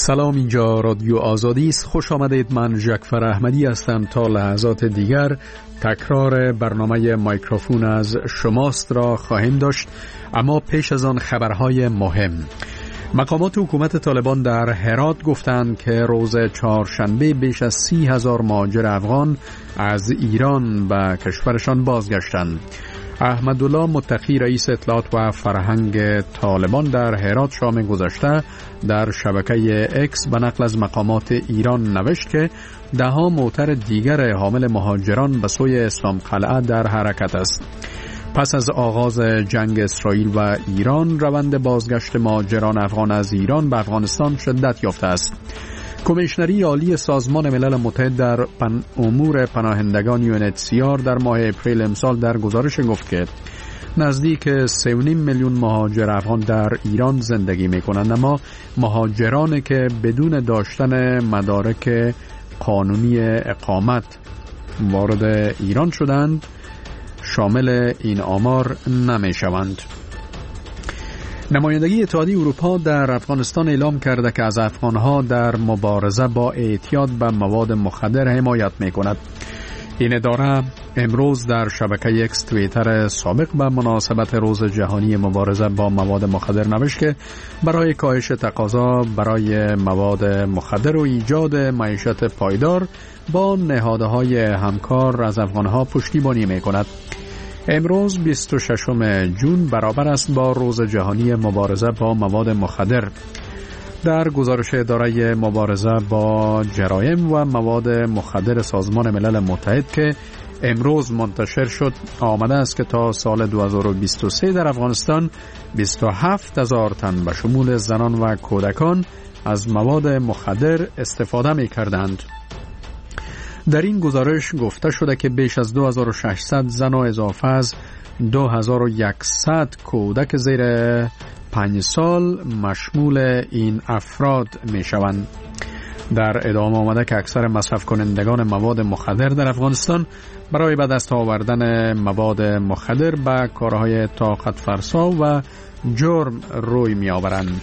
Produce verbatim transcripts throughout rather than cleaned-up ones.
سلام، اینجا رادیو آزادی است. خوش آمدید. من جعفر احمدی هستم. تا لحظات دیگر تکرار برنامه میکروفون از شماست را خواهیم داشت، اما پیش از آن خبرهای مهم. مقامات حکومت طالبان در هرات گفتند که روز چهارشنبه بیش از سی هزار مهاجر افغان از ایران به کشورشان بازگشتند. احمدالله متقی رئیس اطلاعات و فرهنگ طالبان در هرات شام گذشته در شبکه اکس به نقل از مقامات ایران نوشت که ده ها موتر دیگر حامل مهاجران به سوی اسلام قلعه در حرکت است. پس از آغاز جنگ اسرائیل و ایران، روند بازگشت مهاجران افغان از ایران به افغانستان شدت یافته است. کمیشنری عالی سازمان ملل متحد در پن امور پناهندگان یو ان اچ سی آر در ماه اپریل امسال در گزارش گفت که نزدیک سه و نیم میلیون مهاجر افغان در ایران زندگی می‌کنند، اما مهاجرانی که بدون داشتن مدارک قانونی اقامت وارد ایران شدند شامل این آمار نمی‌شوند. نمایندگی اتحادیه اروپا در افغانستان اعلام کرده که از افغانها در مبارزه با اعتیاد به مواد مخدر حمایت می‌کند. این اداره امروز در شبکه اکس توییتر سابق به مناسبت روز جهانی مبارزه با مواد مخدر نوشت که برای کاهش تقاضا برای مواد مخدر و ایجاد معیشت پایدار با نهادهای همکار از افغانها پشتیبانی می‌کند. امروز بیست و ششم ژوئن برابر است با روز جهانی مبارزه با مواد مخدر. در گزارش اداره مبارزه با جرایم و مواد مخدر سازمان ملل متحد که امروز منتشر شد آمده است که تا سال دو هزار و بیست و سه در افغانستان بیست و هفت هزار تن به شمول زنان و کودکان از مواد مخدر استفاده می کردند. در این گزارش گفته شده که بیش از دو هزار و ششصد زن و اضافه از دو هزار و صد کودک زیر پنج سال مشمول این افراد می شوند. در ادامه آمده که اکثر مصرف کنندگان مواد مخدر در افغانستان برای به دست آوردن مواد مخدر به کارهای طاقت فرسا و جرم روی می آورند.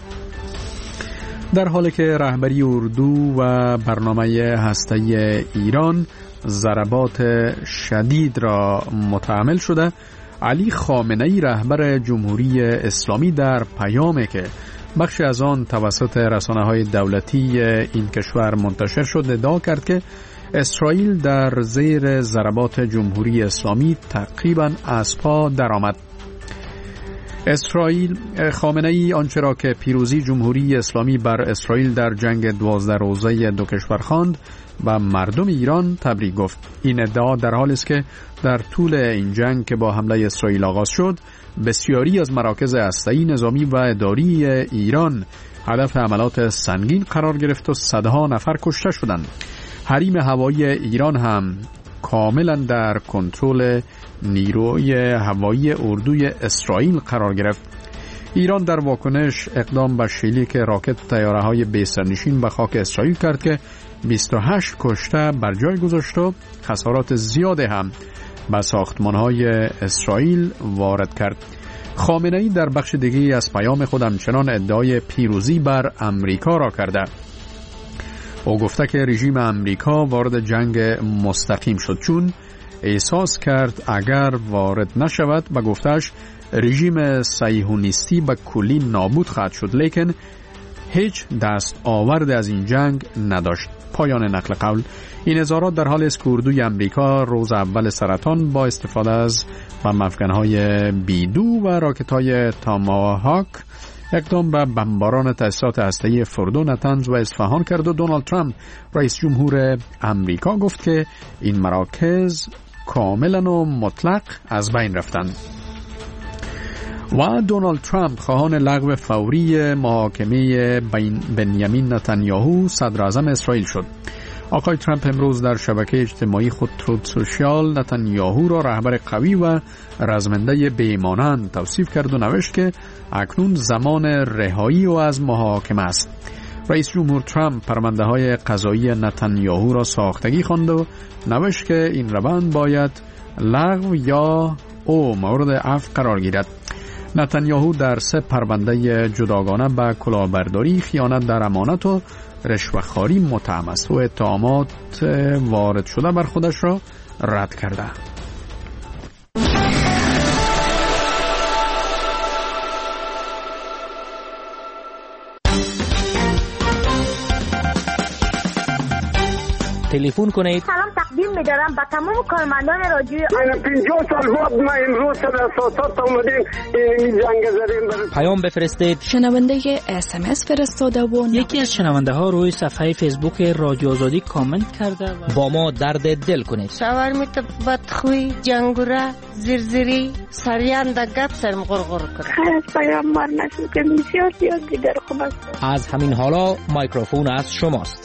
در حالی که رهبری اردو و برنامه هسته‌ای ایران ضربات شدید را متحمل شده، علی خامنه‌ای رهبر جمهوری اسلامی در پیامی که بخشی از آن توسط رسانه‌های دولتی این کشور منتشر شد ادعا کرد که اسرائیل در زیر ضربات جمهوری اسلامی تقریباً از پا درآمد. اسرائیل خامنه‌ای آنچه را که پیروزی جمهوری اسلامی بر اسرائیل در جنگ دوازده روزه دو کشور خواند و مردم ایران تبریک گفت. این ادعا در حالی است که در طول این جنگ که با حمله اسرائیل آغاز شد بسیاری از مراکز هسته‌ای نظامی و اداری ایران هدف حملات سنگین قرار گرفت و صدها نفر کشته شدند. حریم هوایی ایران هم کاملا در کنترل نیروی هوایی اردوی اسرائیل قرار گرفت. ایران در واکنش اقدام به شلیک راکت طیاره‌های بی سرنشین به خاک اسرائیل کرد که بیست و هشت کشته بر جای گذاشت و خسارات زیادی هم به ساختمان‌های اسرائیل وارد کرد. خامنه‌ای در بخش دیگری از پیام خود همچنان ادعای پیروزی بر امریکا را کرده. او گفته که رژیم امریکا وارد جنگ مستقیم شد چون احساس کرد اگر وارد نشود و گفتش رژیم صهیونیستی به کلی نابود خواهد شد، لیکن هیچ دست آورد از این جنگ نداشت. پایان نقل قول. این اظهارات در حال است که اردوی امریکا روز اول سرطان با استفاده از بمب‌افکن‌های بیدو و راکت‌های تاماهاک اقدام به بمباران تأسیسات هسته‌ای فردو، نتنز و اصفهان کرد و دونالد ترامپ رئیس جمهور امریکا گفت که این مراکز کاملا و مطلق از بین رفتند. و دونالد ترامپ خواهان لغو فوری محاکمه بنیامین نتانیاهو صدر اعظم اسرائیل شد. آقای ترامپ امروز در شبکه اجتماعی خود ترود سوشیال نتانیاهو را رهبر قوی و رزمنده بی‌مانند توصیف کرد و نوشت که اکنون زمان رهایی او از محاکمه است. رئیس جمهور ترامپ پرونده های قضایی نتانیاهو را ساختگی خواند و نوشت که این روند باید لغو یا او مورد عفو قرار گیرد. نتانیاهو در سه پرونده جداگانه به کلاهبرداری، خیانت در امانت و رشوه‌خواری متهم است و اتهامات وارد شده بر خودش را رد کرده. تلفن کنید. سلام تقدیم می‌دارم به تمام کارمندان رادیو. من پنجاه سال بود ما امروز در اساسات اومدیم این جنگ زدیم. پیام بفرستید. شنونده اس ام اس فرستاده و یکی از شنونده ها روی صفحه فیسبوک رادیو آزادی کامنت کرده و با ما درد دل کنید. شاورمیت بدخوی، جنگوره، زرزری، سریان در گپ سرم غرغر کرد. خیلی پیامبر نشد که بسیار زیاد دیگر خوب است. از همین حالا میکروفون از شماست.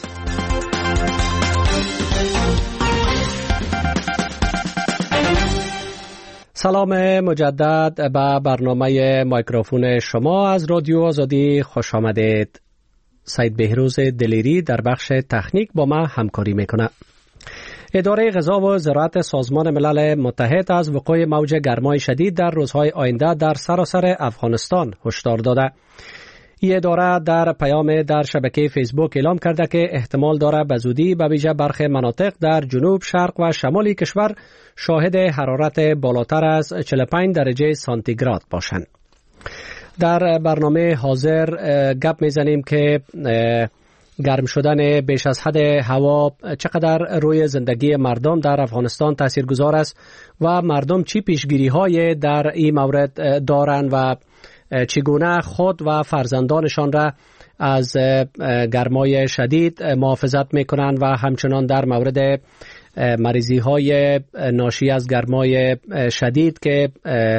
سلام مجدد به برنامه میکروفون شما از رادیو آزادی خوش آمدید. سید بهروز دلیری در بخش تکنیک با ما همکاری میکنه. اداره غذا و زراعت سازمان ملل متحد از وقوع موج گرمای شدید در روزهای آینده در سراسر افغانستان هشدار داده. این اداره در پیام در شبکه فیسبوک اعلام کرده که احتمال داره به زودی به ویژه برخی مناطق در جنوب، شرق و شمال کشور شاهد حرارت بالاتر از چهل و پنج درجه سانتیگراد باشند. در برنامه حاضر گپ میزنیم که گرم شدن بیش از حد هوا چقدر روی زندگی مردم در افغانستان تاثیرگذار است و مردم چی پیشگیری های در این مورد دارند و چگونه خود و فرزندانشان را از گرمای شدید محافظت میکنند و همچنان در مورد مریضی های ناشی از گرمای شدید که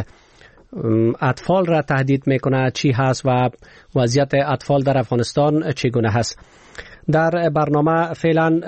اطفال را تهدید میکنه چی هست و وضعیت اطفال در افغانستان چگونه هست. در برنامه فعلا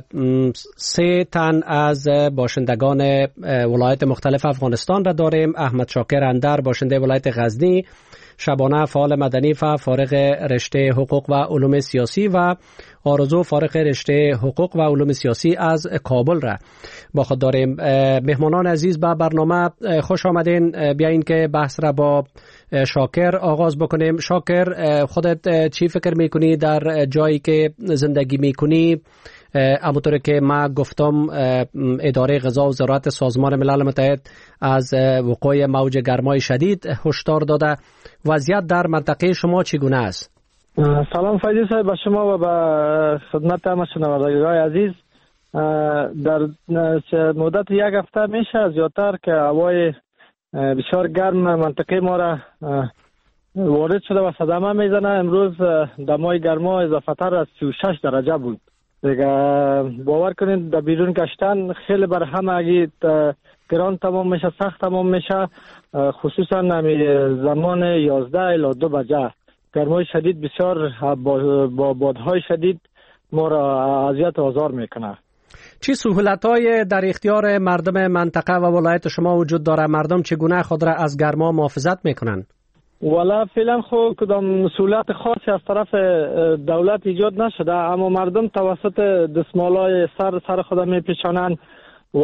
سه تن از باشندگان ولایت مختلف افغانستان را داریم. احمد شاکر اندر باشنده ولایت غزنی، شبانه فعال مدنی و فارغ رشته حقوق و علوم سیاسی و آرزو فارغ رشته حقوق و علوم سیاسی از کابل را با خود داریم. مهمانان عزیز به برنامه خوش آمدین. بیاین که بحث را با شاکر آغاز بکنیم. شاکر، خودت چی فکر میکنی در جایی که زندگی میکنی؟ همونطور که ما گفتم اداره غذا و زراعت سازمان ملل متحد از وقوع موج گرمای شدید هشدار داده. وضعیت در منطقه شما چگونه است؟ سلام فیضی صاحب، به شما و به خدمت همه شنوندگان عزیز. در مدت یک هفته میشه زیادتر که هوای بسیار گرم منطقه ما را وارد شده و صدمه میزنه. امروز دمای گرما اضافه تر از سی و شش درجه بود. دیگه باور کنید در بیرون گشتن خیلی بر همه اگه گران تمام میشه، سخت تمام میشه، خصوصا زمان یازده الی دو بجه. گرمای شدید بسیار با بادهای شدید ما را اذیت و آزار میکنه. چی سهولت‌های در اختیار مردم منطقه و ولایت شما وجود داره؟ مردم چگونه خود را از گرما محافظت میکنن؟ والا فعلا خو کدام سهولت خاصی از طرف دولت ایجاد نشده، اما مردم توسط دستمالای سر سر خود میپیچانند و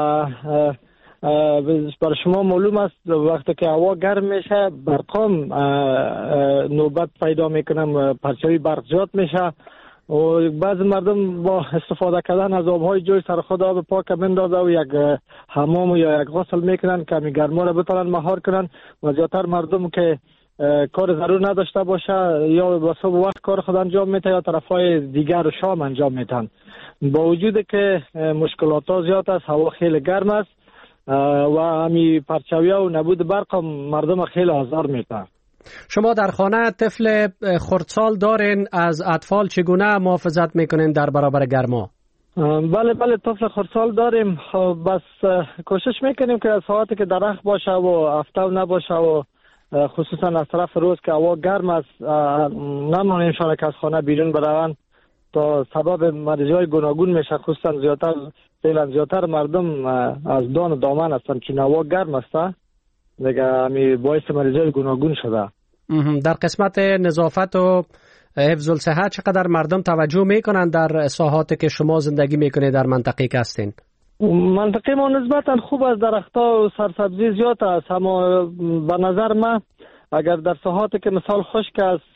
برای شما معلوم است وقتی که هوا گرم میشه برقام نوبت پیدا میکنم، پرچاوی برق زیاد میشه و بعضی مردم با استفاده کردن از آبهای جوی سر خود آب پاک بندازه و یک حمام یا یک غسل میکنن که می گرما را بتونن مهار کنن و زیادتر مردم که کار ضرور نداشته باشه یا به صبح وقت کار خود انجام میتن یا طرفای دیگر شام انجام میتن. با وجود که مشکلات ها زیاد است، هوا خیلی گرم است و همی پرچاوی و نبود برق مردم خیلی آزار میتن. شما در خانه طفل خردسال دارین، از اطفال چگونه محافظت میکنین در برابر گرما؟ بله بله طفل خردسال داریم. بس کوشش میکنیم که ساعتی که درخت باشه و افتو نباشه و خصوصا از طرف روز که هوا گرم است نمانیم شانه که از خانه بیرون بروند تا سبب مریضی های گوناگون میشه. خصوصا زیادتر فعلا زیادتر مردم از دان و دامن هستند چون هوا گرم است دیگه همی باعث مریضی های گوناگون شده. در قسمت نظافت و حفظ الصحه چقدر مردم توجه میکنن در ساحاتی که شما زندگی میکنید در منطقه که هستین؟ منطقه ما نسبتا خوب است، درختها و سرسبزی زیاد است، اما به نظر من اگر در ساحاتی که مثال خشک است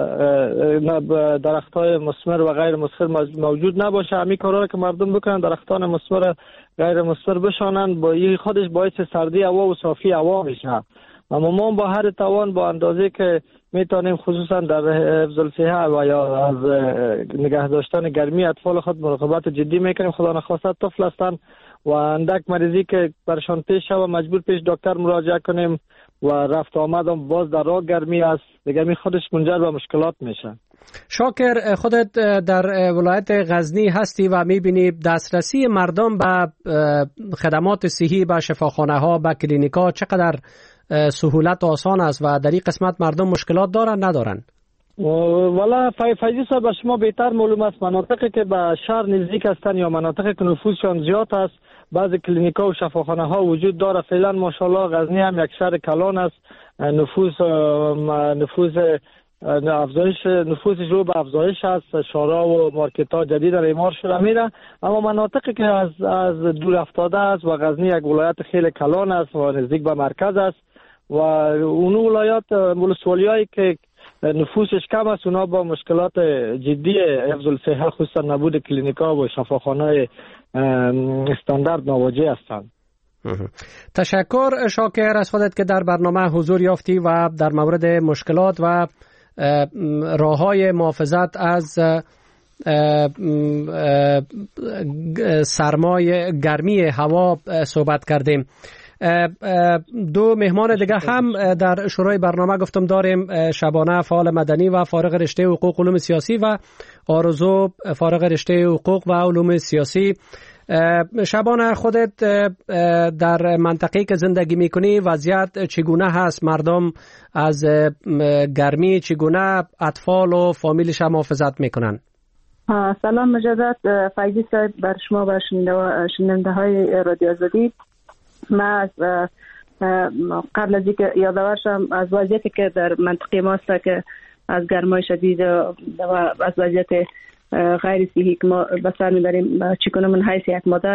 درختای مثمر و غیر مثمر موجود نباشه، همین کارا که مردم بکنن درختان مثمر غیر مثمر بشانن، با این خودش باعث سردی هوا و صافی هوا میشه. اما ما با هر توان با اندازه که میتونیم خصوصا در حفظ الصحه و یا از نگه داشتن گرمی اطفال خود مراقبت جدی میکنیم. خدا نخواسته طفل هستند و اندک مریضی که برشان پیش شود مجبور پیش دکتر مراجعه کنیم و رفت آمد هم باز در راه گرمی است، گرمی خودش منجر به مشکلات میشه. شاکر، خودت در ولایت غزنی هستی و میبینی دسترسی مردم به خدمات صحی، به شفاخانه ها، به کلینیک ها چقدر سهولت و آسان است و در این قسمت مردم مشکلات دارن ندارن؟ والا فیضی صاحب به شما بهتر معلوم است، مناطقی که به شهر نزدیک هستند یا مناطقی که نفوسشان زیاد است بعضی کلینیک ها و شفاخانه ها وجود داره. فعلا ماشاءالله غزنی هم یک شهر کلان است، نفوس نفوس افزایش نفوسش رو به افزایش است، شارع و مارکت ها جدید اعمار شده میره. اما مناطقی که از از دور افتاده است و غزنی یک ولایت خیلی کلان است و نزدیک به مرکز است و اون ولایات ولسوالیایی که نفوسش کم است اونا با مشکلات جدی حفظ الصحه خصوصا نبود کلینیکا و شفاخانه استاندارد مواجه هستند. تشکر شاکر از خودت که در برنامه حضور یافتی و در مورد مشکلات و راههای محافظت از سرمای گرمی هوا صحبت کردیم. دو مهمان دیگه هم در شروع برنامه گفتم داریم، شبانه فعال مدنی و فارغ رشته حقوق علوم سیاسی و آرزو فارغ رشته حقوق و علوم سیاسی. شبانه، خودت در منطقه‌ای که زندگی میکنی وضعیت چگونه هست؟ مردم از گرمی چگونه اطفال و فامیلش هم محافظت میکنن؟ سلام مجدد فیضی صاحب بر شما و شنونده های رادیو آزادی. من از قبل از اینکه یادآور شم از وضعیتی که در منطقه ما است که از گرمای شدید و از وضعیت غیر صحی که ما به سر میبریم، چگونه من حیث یک مادر،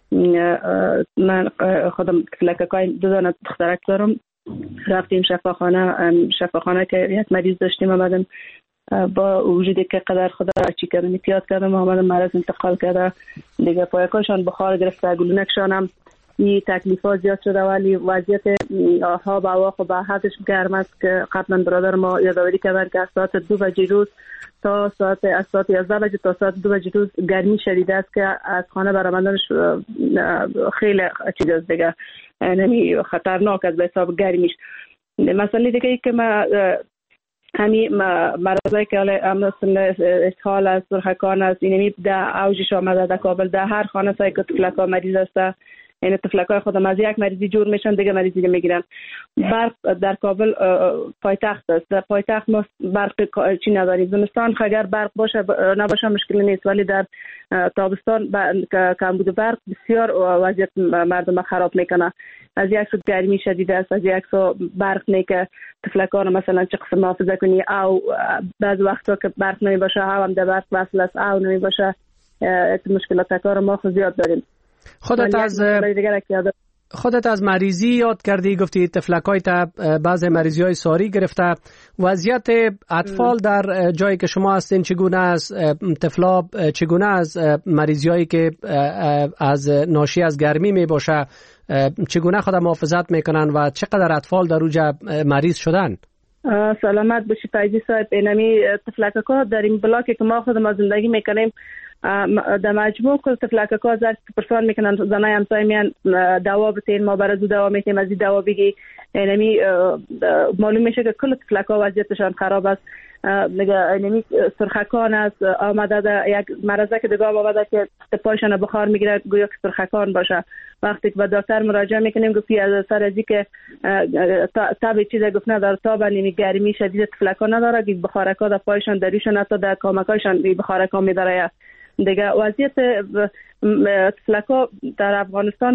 من خودم لککای دو دانه دخترک دارم، رفتیم شفاخانه شفاخانه که یک مریض داشتیم، آمدم با وجودی که قدر خدا چی کردم احتیاط کردم، آمدم مرض انتقال کرده دیگه، پایکاشان بخار گرفته، گلونکشان هم این تکلیف ها زیاد شده، ولی وضعیت ها با هوا خب به حدش گرم است که قبلا برادر ما یادآوری کردن که از ساعت دو بجه روز تا ساعت از ساعت یازده بجه تا ساعت دو بجه روز گرمی شدید است که از خانه برآمدنش خیلی چیز است دیگه، یعنی خطرناک است به حساب گرمیش. مسئله دیگه ای که ما همین مرضی که مثل اسهال است، سرخکان است، اینمی در اوجش آمده در کابل، در هر خانه سای که طفلکا مریض است، یعنی طفلکای خودم از یک مریضی جور میشن دیگه مریضی میگیرن. برق در کابل پایتخت است، در پایتخت ما برق چی نداریم. زمستان اگر برق باشه نباشه مشکلی نیست، ولی در تابستان کمبود برق بسیار وضعیت مردم خراب میکنه. از یک سو گرمی شدید است، از یک سو برق نه که طفلکان مثلا چه قسم محافظه کنی، او بعض وقتا که برق نمی باشه او هم در برق وصل است، او نمی باشه مشکلات کار ما خود زیاد داریم. خودت از خودت از مریضی یاد کردی، گفتی طفلکای تا بعض مریضی های ساری گرفته. وضعیت اطفال در جایی که شما هستین چگونه است؟ طفلا چگونه از مریضی هایی که از ناشی از گرمی می باشه چگونه خود محافظت میکنن و چقدر اطفال در اوجا مریض شدن؟ سلامت باشی فیضی صاحب. اینمی طفلکا در این بلاکی که ما خودم زندگی میکنیم در مجموع کل طفلکا زرد پرسان میکنن، زنای همسایه میان دوا بتین، ما برای دوا میتیم از این دوا بگی. اینمی معلوم میشه که کل طفلکا وضعیتشان خراب است. اینمی سرخکان است، آمده در یک مرضه که دیگه آمده که پایشان بخار میگیره گویا که سرخکان باشه. وقتی که به دکتر مراجعه میکنیم گفتی از سر ازی که تب چیز گفت نداره، تاب نمی گرمی شدید طفلکا نداره که بخارکا در پایشان دریشون حتی در کامکایشان بخارکا میداره دیگه. وضعیت طفلکا در افغانستان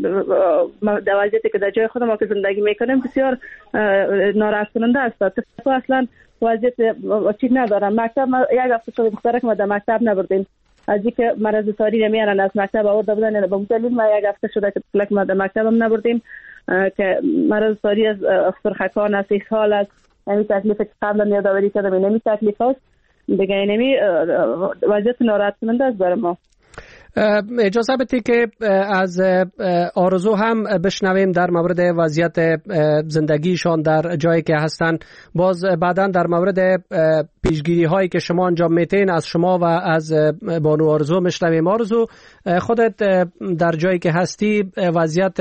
در وضعیتی که در جای خود ما که زندگی میکنیم بسیار ناراحت کننده است. طفلکا اصلا وضعیت چیز نداره. مکتب یک هفته شده دخترک ما در مکتب نبردیم، از اینکه مرض ساری نمیارن از مکتب آورده بودن. به دلیل ما یک هفته شده که فلک ما در مکتبم نبردیم که مرض ساری از سرخکان است، اسهال است، یعنی تکلیف که قبلا یادآوری کردم اینمی تکلیف است دیگه. اینمی وضعیت ناراحت کننده است برای ما. اجازه بدید که از آرزو هم بشنویم در مورد وضعیت زندگیشان در جایی که هستند. باز بعداً در مورد پیشگیری هایی که شما انجام میتین از شما و از بانو آرزو میشنویم. آرزو، خودت در جایی که هستی وضعیت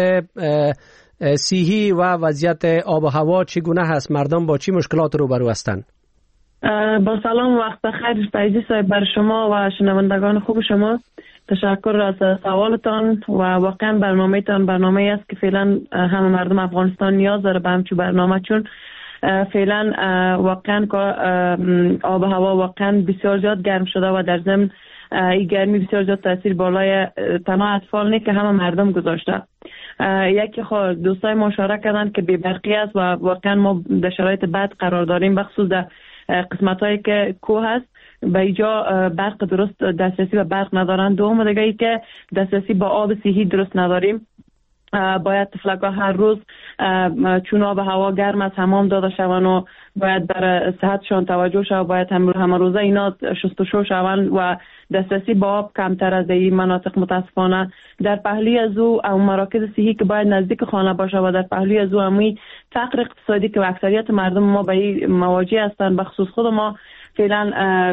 صحی و وضعیت آب و هوا چگونه هست؟ مردم با چی مشکلات روبرو هستند؟ با سلام و وقت بخیر فیضی صاحب بر شما و شنوندگان خوب شما. تشکر از سوالتان و واقعا برنامه‌تان برنامه است که فعلا همه مردم افغانستان نیاز داره به همچون برنامه، چون فعلا واقعا آب و هوا واقعا بسیار زیاد گرم شده و در ضمن این گرمی بسیار زیاد تاثیر بالای تنها اطفال نه که همه مردم گذاشته. یکی خود دوستای ما اشاره کردن که بی برقی است و واقعا ما در شرایط بد قرار داریم، بخصوص در قسمت هایی که کوه هست به اینجا برق درست دسترسی به برق ندارن. دوم دیگه ای که دسترسی با آب صحی درست نداریم. باید طفلک‌ها هر روز چون آب هوا گرم از حمام داده شوند و باید برای صحتشان توجه شود، باید همه روزه اینا شستشو شوند و دسترسی با آب کمتر از این مناطق متاسفانه. در پهلوی از او او مراکز صحی که باید نزدیک خانه باشه و در پهلوی از او همین فقر اقتصادی که اکثریت مردم ما به این مواجه هستند، بخصوص خود ما فعلا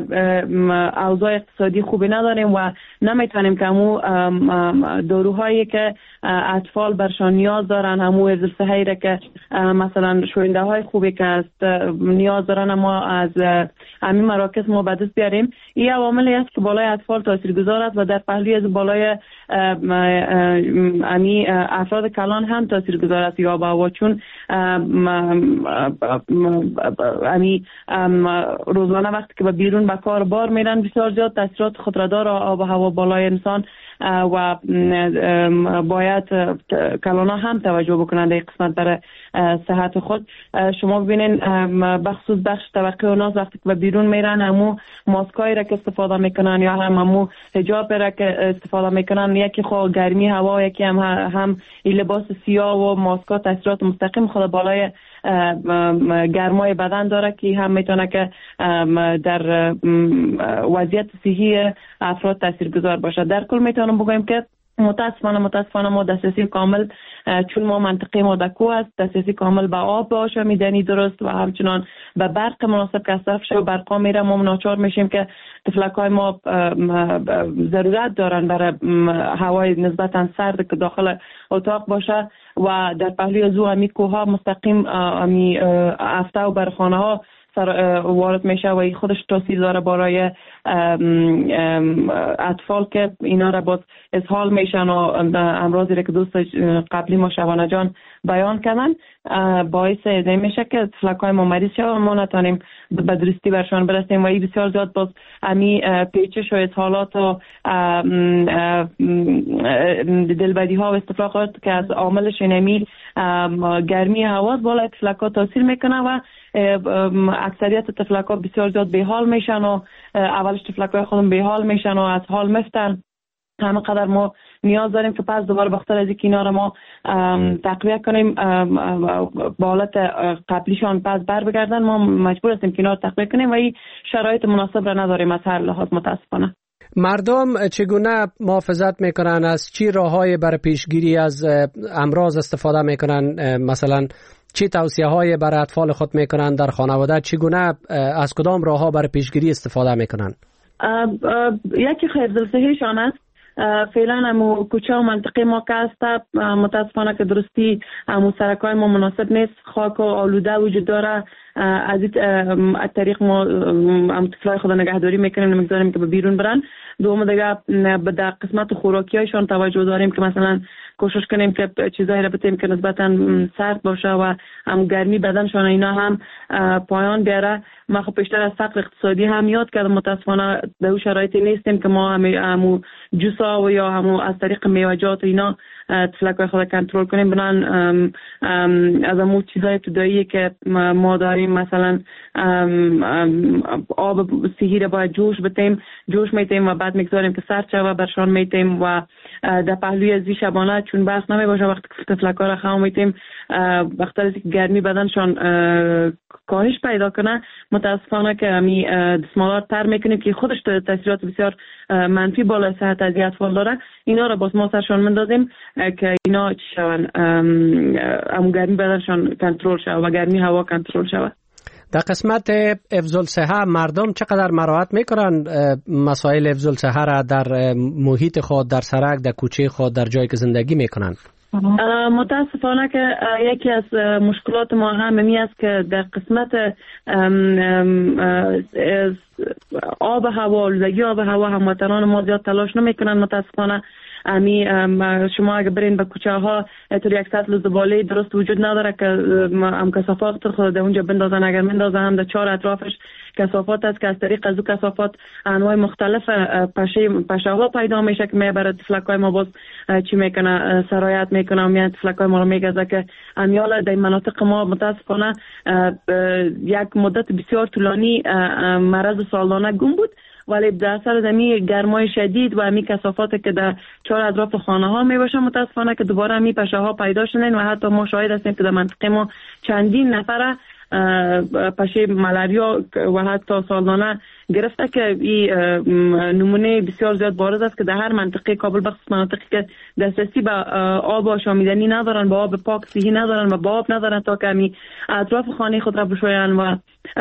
اوضاع اقتصادی خوبی نداریم و نمیتونیم که همو داروهایی که اطفال برشان نیاز دارن، همو حفظ صحی را که مثلا شوینده های خوبی که است نیاز دارن ما از همین مراکز ما به دست بیاریم. این عواملی است که بالای اطفال تاثیرگذار است و در پهلوی از بالای امی افراد کلان هم تاثیرگذار است یا با چون امی روزانه وقتی که به بیرون به کار بار میرن بسیار زیاد تاثیرات خود را داره آب و هوا بالای انسان و باید کلانا هم توجه بکنند در قسمت برای صحت خود. شما ببینین بخصوص بخش طبقه و ناز وقتی که به بیرون میرن همو ماسکایی را که استفاده میکنن یا هم همو حجاب را که استفاده میکنن، یکی خود گرمی هوا، یکی هم هم این لباس سیاه و ماسکا تاثیرات مستقیم خود بالای گرمای بدن داره که هم میتونه که در وضعیت صحی افراد تاثیرگذار باشه. در کل میتونم بگویم که متاسفانه متاسفانه ما دسترسی کامل، چون ما منطقه ما دکو است، دسترسی کامل به آب باشه میدنی درست و همچنان به برق مناسب که از طرف شو برقا میره ما ناچار میشیم که طفلکای ما ضرورت دارن برای هوای نسبتا سرد که داخل اتاق باشه و در پهلوی از او همی کوها مستقیم همی افته و برخانه ها وارد میشه و این خودش تاثیر داره برای اطفال که اینا را باز اسهال میشن و امراضی را که دوست قبلی ما شبانه جان بیان کردن باعث میشه که طفلکای ما مریض شد و ما نتونیم به درستی برشان برسیم و این بسیار زیاد باز امی پیچش و اسهالات و دلبدی ها و استفراغات که از عاملش اینمی گرمی هوا بالای طفلکا تاثیر میکنه و اکثریت طفلکا بسیار زیاد به حال میشن و اولش طفلکای خودم به حال میشن و از حال مفتن. همه قدر ما نیاز داریم که پس دوباره بخاطر از اینکه اینا رو ما تقویه کنیم با حالت قبلیشان پس بر بگردن، ما مجبور هستیم که اینا رو تقویه کنیم و این شرایط مناسب را نداریم از هر لحاظ متاسفانه. مردم چگونه محافظت میکنن؟ از چی راههای برای پیشگیری از امراض استفاده میکنن؟ مثلا چی توصیه های برای اطفال خود میکنن در خانواده؟ چگونه از کدام راهها برای پیشگیری استفاده میکنن؟ یکی حفظ صحیشان است. فعلا همو کوچه و منطقه ما که هست متاسفانه که درستی همو سرکای ما مناسب نیست، خاک و آلوده وجود داره. از این طریق ما هم طفلای خود نگهداری میکنیم، نمیگذاریم که به بیرون برن. دوم دیگه در قسمت خوراکی هایشان توجه داریم که مثلا کوشش کنیم که چیزایی را بتیم که نسبتاً سرد باشه و هم گرمی بدنشان اینا هم پایان بیاره. ما خب بیشتر از فقر اقتصادی هم یاد کردم، متاسفانه در اون شرایطی نیستیم که ما همو جوسا و یا همو از طریق میوه‌جات اینا تفلک‌های خود کنترل کنیم. بنان از همون چیزای ابتدایی که ما داریم، مثلا آب سیهی را باید جوش بتیم، جوش میتیم و بعد میگذاریم که سرد شوه برشان میتیم و در پهلوی ازی شبانه چون بس نمیباشه وقتی که تفلک‌ها را خام میتیم وقتی از گرمی بدنشان کاهش پیدا کنه، متاسفانه که همی دستمالات تر میکنیم که خودش تاثیرات بسیار منفی بالای صحت از اطفال داره. اینا را باز ما سرشان مندازیم که اینا چی شون، همون گرمی بدنشان کنترل شود و گرمی هوا کنترل شود. در قسمت حفظ الصحه مردم چقدر مراعات میکنن مسائل حفظ الصحه را در محیط خود، در سرک، در کوچه خود، در جایی که زندگی میکنن؟ متاسفانه که یکی از مشکلات ما همین است که در قسمت آب هوا، آلودگی آب هوا هموطنان ما زیاد تلاش نمیکنن. متاسفانه امی شما اگه برین به کوچه ها طور یک سطل زباله درست وجود نداره که هم کثافات خود در اونجا بندازن. اگر بندازن هم در چهار اطرافش کثافات است که از طریق از او کثافات انواع مختلف پشه پشه ها پیدا میشه که میبره تفلک‌های ما باز چی میکنه، سرایت میکنه و میان تفلک‌های ما رو میگذه که امیال در مناطق ما متاسفانه یک مدت بسیار طولانی مرض سالانه گم بود، ولی در اثر زمین گرمای شدید و امی کثافات که در چهار اطراف خانه ها می باشه متاسفانه که دوباره امی پشه ها پیدا شدن و حتی ما شاهد هستیم که در منطقه ما چندین نفر پشه ملاریا و حتی سالانه گرفته که این نمونه بسیار زیاد بارز است که در هر منطقه کابل بخصوص مناطقی که دسترسی به آب آشامیدنی ندارن، به آب پاک صحی ندارن و به آب ندارن تا که امی اطراف خانه خود را بشوین و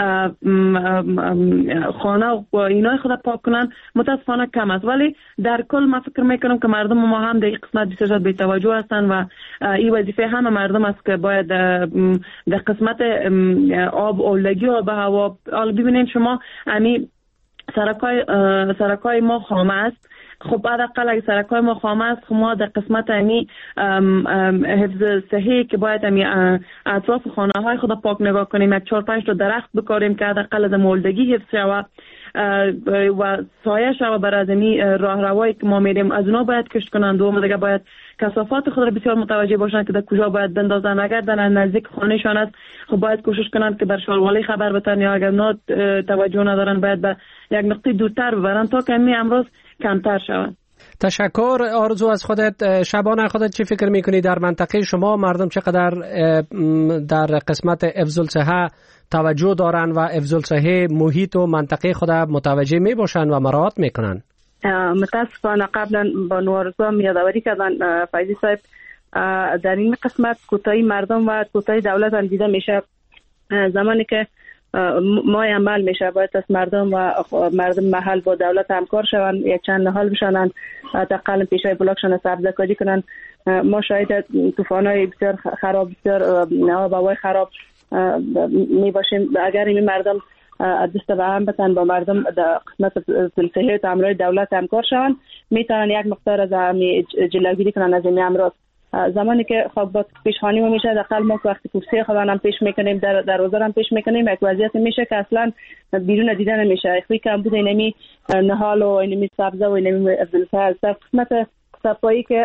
خانه و اینای خود را پاک کنن، متاسفانه کم است. ولی در کل ما فکر میکنم که مردم ما هم در این قسمت بسیار به توجه هستند و این وظیفه همه مردم است که باید در قسمت آب آلودگی آب هوا، حالا ببینید شما امی سرکای سرکای ما خامه است. خب حداقل اگه سرکای ما خامه است، خب ما در قسمت امی حفظ صحی که باید امی اطراف خانه های خود پاک نگاه کنیم، یک چهار پنج تا درخت بکاریم که حداقل از آلودگی حفظ شود و سایه شود بر از امی راه روایی که ما میریم از اونا باید کشت کنند. دوم دیگه باید کثافات خود را بسیار متوجه باشند که در کجا باید بندازن. اگر در نزدیک خانهشان است خب باید کوشش کنند که بر شالوالی خبر بتن، یا اگر نه توجه ندارن باید به یک نقطه دورتر ببرن تا که امی امروز کمتر شود. تشکر. آرزو از خودت، شبانه خودت چی فکر میکنی در منطقه شما مردم چقدر در قسمت حفظ الصحه توجه دارن و حفظ الصحه محیط و منطقه خود متوجه می باشن و مراعات میکنن؟ متاسفانه قبلا با نوارزا یادآوری کردن فایزی صاحب، در این قسمت کوتاهی مردم و کوتاهی دولت هم دیده میشه. زمانی که ما عمل میشه باید از مردم و مردم محل با دولت همکار شوند، یک چند نهال بشنن، تقل پیشای بلاکشان سبزکاری کنن. ما شاید طوفان‌های بسیار خراب، بسیار آب و هوای خراب می باشیم. اگر این مردم دست به هم بتن با مردم در قسمت صحی و تعاملات دولت همکار شوند، میتونن یک مقدار از جلوگیری کنن از این امراض. زمانی که خوابات پیشخوانی میشه، داخل ما وقتی کوسه خودان هم پیش میکنیم، در دروازه هم پیش میکنیم، یک وضعیت میشه که اصلا بیرون دیدن نمیشه. خوی کم بود اینمی نهال و اینمی سبزه و اینمی افضلفه در قسمت صفایی که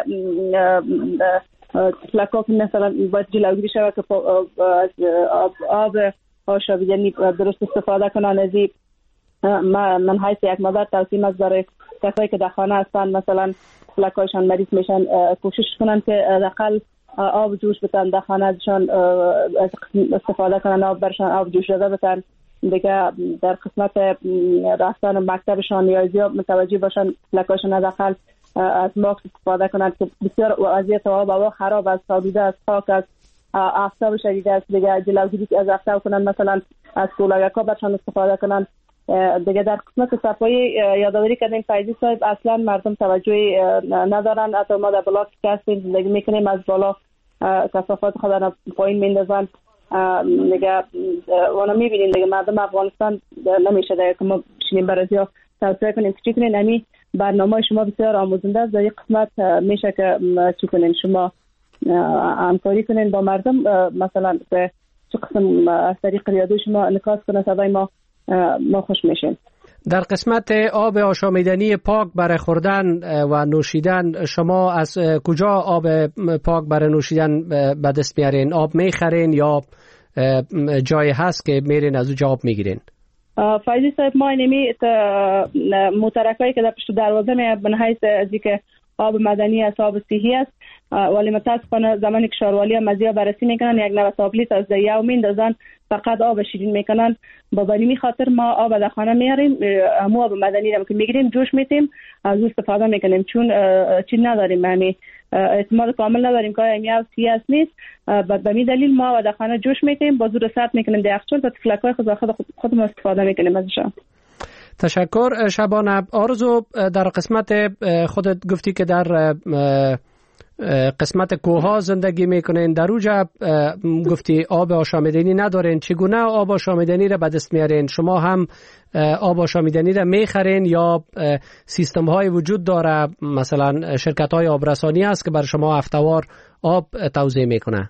تفلکا که مثلا باید جلوگیری شود که از آب آشامیدنی درست استفاده کنن. از این من حیث یک مدت توصیم از برای کسایی که در خانه هستن مثلا تفلکایشان مریض میشن کوشش کنن که حداقل آب جوش بتن در خانه ازشان استفاده کنن، آب برشان آب جوش داده بتن. دیگه در قسمت رفتن مکتبشان یا متوجه باشن تفلکایشان حداقل از ماکس استفاده کنن که بسیار وضعیت آب هوا خراب است، آلوده است، خاک است، آفتاب شدید است. دیگه جلوگیری از آفتاب کنن، مثلا از کولرها برشان استفاده کنن. دیگه در قسمت صفایی یادآوری کردیم فایزی صاحب، اصلا مردم توجهی ندارن. حتی ما در بلاک که هستیم زندگی میکنیم، از بالا کثافات خود را پایین میندازن. دیگه وانا میبینیم دیگه مردم افغانستان نمیشه دیگه که ما بشینیم برای توصیه کنیم که چی کنین. امی برنامه شما بسیار آموزنده است. در این قسمت میشه که چی کنین شما همکاری کنین با مردم، مثلا به چه قسم از طریق رادیو شما انعکاس کنه صدای ما ما خوش میشیم. در قسمت آب آشامیدنی پاک برای خوردن و نوشیدن شما از کجا آب پاک برای نوشیدن به دست میارین؟ آب میخرین یا جای هست که میرین از اونجا آب میگیرین؟ فایزی صاحب ما اینمی موترکایی که در پشت دروازه میاد به حیث از اینکه آب مدنی است، آب صحی است، ولی متاسفانه زمانی که شاروالی مزیا بررسی میکنن یک نوع آب لیتر از دیو میندازن فقط آب شیرین میکنن. با بنی خاطر ما آب در خانه میاریم، مو آب مدنی رو که میگیریم جوش میتیم از اون استفاده میکنیم، چون چی نداریم یعنی اعتماد کامل نداریم که این آب صحی است نیست. به می دلیل ما در خانه جوش میتیم با زور سرد میکنیم در یخچال تا تفلکای خود خود خودمون استفاده میکنیم ازش. تشکر. شبانه آرزو، در قسمت خودت گفتی که در قسمت کوها زندگی میکنین، در اوجا گفتی آب آشامیدنی ندارین، چگونه آب آشامیدنی را به دست میارین؟ شما هم آب آشامیدنی را میخرین یا سیستم های وجود داره، مثلا شرکت های آبرسانی هست که بر شما هفته‌وار آب توزیع میکنه؟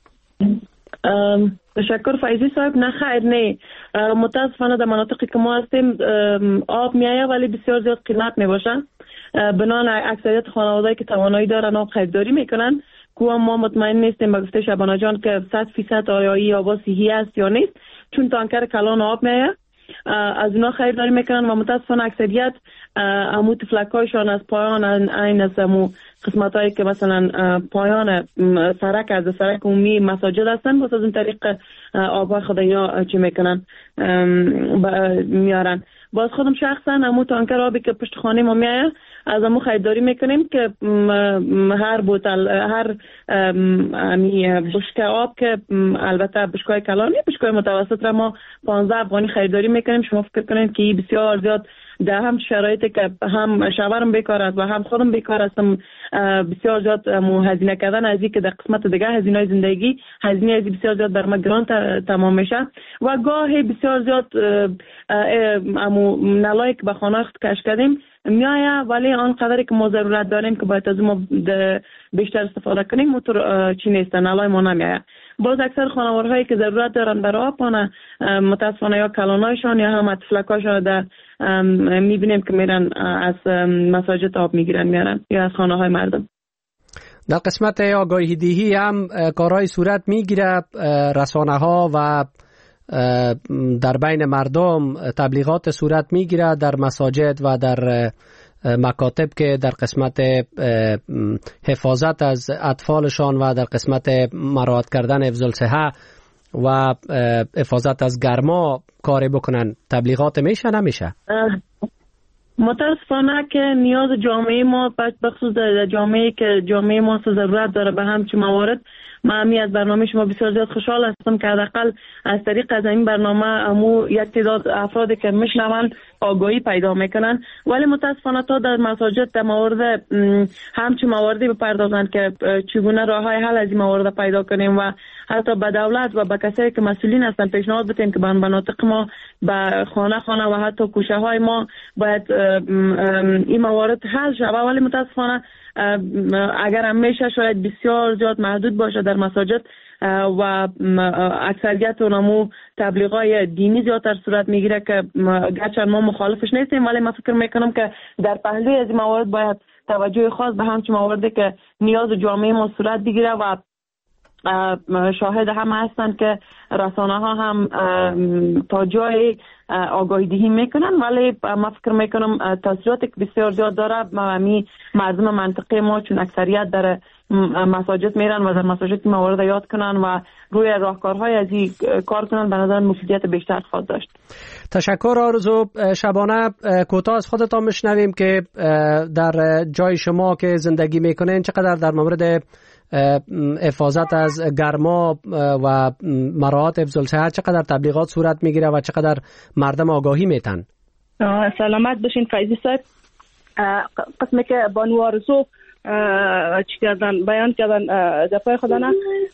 تشکر فایزی صاحب. نه خیر نه، متاسفانه در مناطقی که ما هستیم آب میایه ولی بسیار زیاد قیمت میباشه. بنان اکثریت خانوادهایی که توانایی دارن آب خریداری میکنن که ما مطمئن نیستیم به گفته شبانه جان که صد فیصد آیایی آب صحی است یا نیست، چون تانکر کلان آب میایه از اونا خریداری میکنن و متاسفانه اکثریت امو تفلکایشان از پایان این از امو قسمت هایی که مثلا پایان سرک از سرک عمومی مساجد هستن بس از اون طریق آب خود اینا چی میکنن میارن. باز خودم شخصا امو تانکر آبی که پشت خانه ما میایه از امو خریداری میکنیم که هر بوتل هر بشکه آب که البته بشکای کلانی بشکای متوسط را ما پانزده افغانی خریداری میکنیم. شما فکر کنید که بسیار زیاد در هم شرایطی که هم شوهرم بیکار است و هم خودم بیکار هستم بسیار زیاد هزینه کردن از اینکه در قسمت دیگه هزینه زندگی هزینه از بسیار زیاد بر ما گران تمام میشه و گاهی بسیار زیاد امو نلایک به خانه خود کش کردیم میایه ولی آن قدری که ما ضرورت داریم که باید از ما بیشتر استفاده کنیم موتور چی نیست نلای ما نمیایه. باز اکثر خانوارهایی که ضرورت دارن برای آب متاسفانه یا کلانایشان یا هم اطفلکاشان در میبینیم که میرن از مساجد آب میگیرن میارن یا از خانه های مردم. در قسمت آگاهی دهی هم کارهای صورت میگیره، رسانه ها و در بین مردم تبلیغات صورت میگیره در مساجد و در مکاتب که در قسمت حفاظت از اطفالشان و در قسمت مراعات کردن حفظ الصحه و حفاظت از گرما کاری بکنن. تبلیغات میشه نمیشه؟ متاسفانه که نیاز جامعه ما بخصوص در جامعه که جامعه ما ضرورت داره به همچین موارد. من همی از برنامه شما بسیار زیاد خوشحال هستم که حداقل از طریق از این برنامه امو یک تعداد افرادی که میشنون آگاهی پیدا میکنن، ولی متاسفانه تا در مساجد در موارد همچین مواردی بپردازند که چگونه راههای حل از این موارد پیدا کنیم و حتی به دولت و به کسایی که مسئولین هستن پیشنهاد بدیم که به مناطق ما به خانه خانه و حتی کوچه های ما باید این موارد حل شود، ولی متاسفانه اگر هم میشه شاید بسیار زیاد محدود باشه در مساجد و اکثریت اونمو تبلیغای دینی زیادتر صورت میگیره که گرچه ما مخالفش نیستیم ولی من فکر میکنم که در پهلوی از این موارد باید توجه خاص به همچین مواردی که نیاز جامعه ما صورت بگیره و شاهد هم هستن که رسانه ها هم تا جای آگاهی دهی میکنن، ولی من فکر میکنم تاثیراتی که بسیار زیاد داره می مردم منطقه ما چون اکثریت در مساجد میرن و در مساجد موارد یاد کنن و روی راهکارهای از این کار کنن به نظر مفیدیت بیشتر خواهد داشت. تشکر آرزو. شبانه کوتاه از خودتان میشنویم که در جای شما که زندگی میکنین چقدر در مورد حفاظت از گرما و مراعات حفظ الصحه چقدر تبلیغات صورت میگیره و چقدر مردم آگاهی میتن؟ سلامت باشین فایزی صاحب. قسمی که بانو آرزو چی کردن بیان کردن دفعه خودانه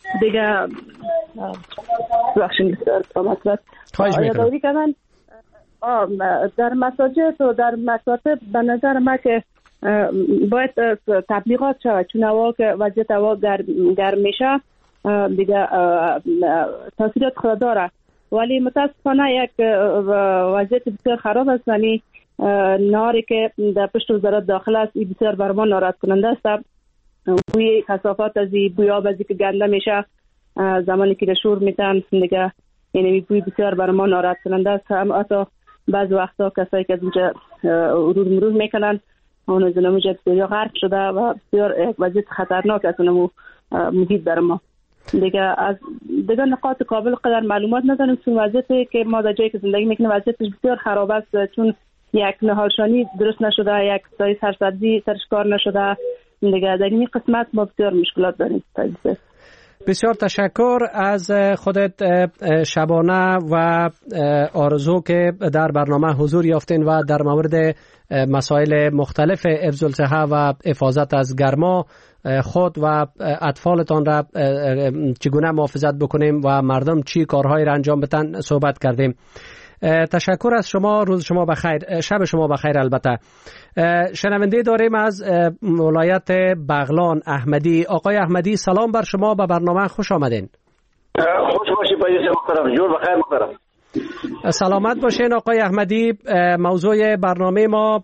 دیگه بخشین بسیار سلامت باش یادآوری کردن در مساجد و در مکاتب به نظر من که باید تبلیغات شود، چون هوا که وضعیت هوا گرم میشه دیگه تاثیرات خود داره، ولی متاسفانه یک وضعیت بسیار خراب است. یعنی ناری که در پشت وزارت داخل است این بسیار بر ما ناراحت کننده است. بوی کثافات از این بوی آب از که گنده میشه زمانی که شور میتن دیگه، یعنی بوی بسیار بر ما ناراحت کننده است. هم حتی بعض وقتا کسایی که از اینجا ورود مرور میکنن اون از اونجا بسیار غرق شده و بسیار یک وضعیت خطرناک است اونمو محیط بر ما. دیگه از دیگه نقاط قابل قدر معلومات نداریم، چون وضعیتی که ما در جایی که زندگی میکنیم وضعیتش بسیار خراب است، چون یک نهالشانی درست نشده، یک سایه سرسبزی سرش کار نشده. دیگه در این قسمت ما بسیار مشکلات داریم. بسیار تشکر از خودت شبانه و آرزو که در برنامه حضور یافتین و در مورد مسائل مختلف حفظ الصحه و حفاظت از گرما خود و اطفالتان را چگونه محافظت بکنیم و مردم چی کارهایی را انجام بدن صحبت کردیم. تشکر از شما. روز شما بخیر، شب شما بخیر. البته شنونده داریم از ولایت بغلان احمدی. آقای احمدی سلام بر شما، به برنامه خوش آمدین. خوش باشید پاییز محترم، جور بخیر محترم. سلامت باشین آقای احمدی. موضوع برنامه ما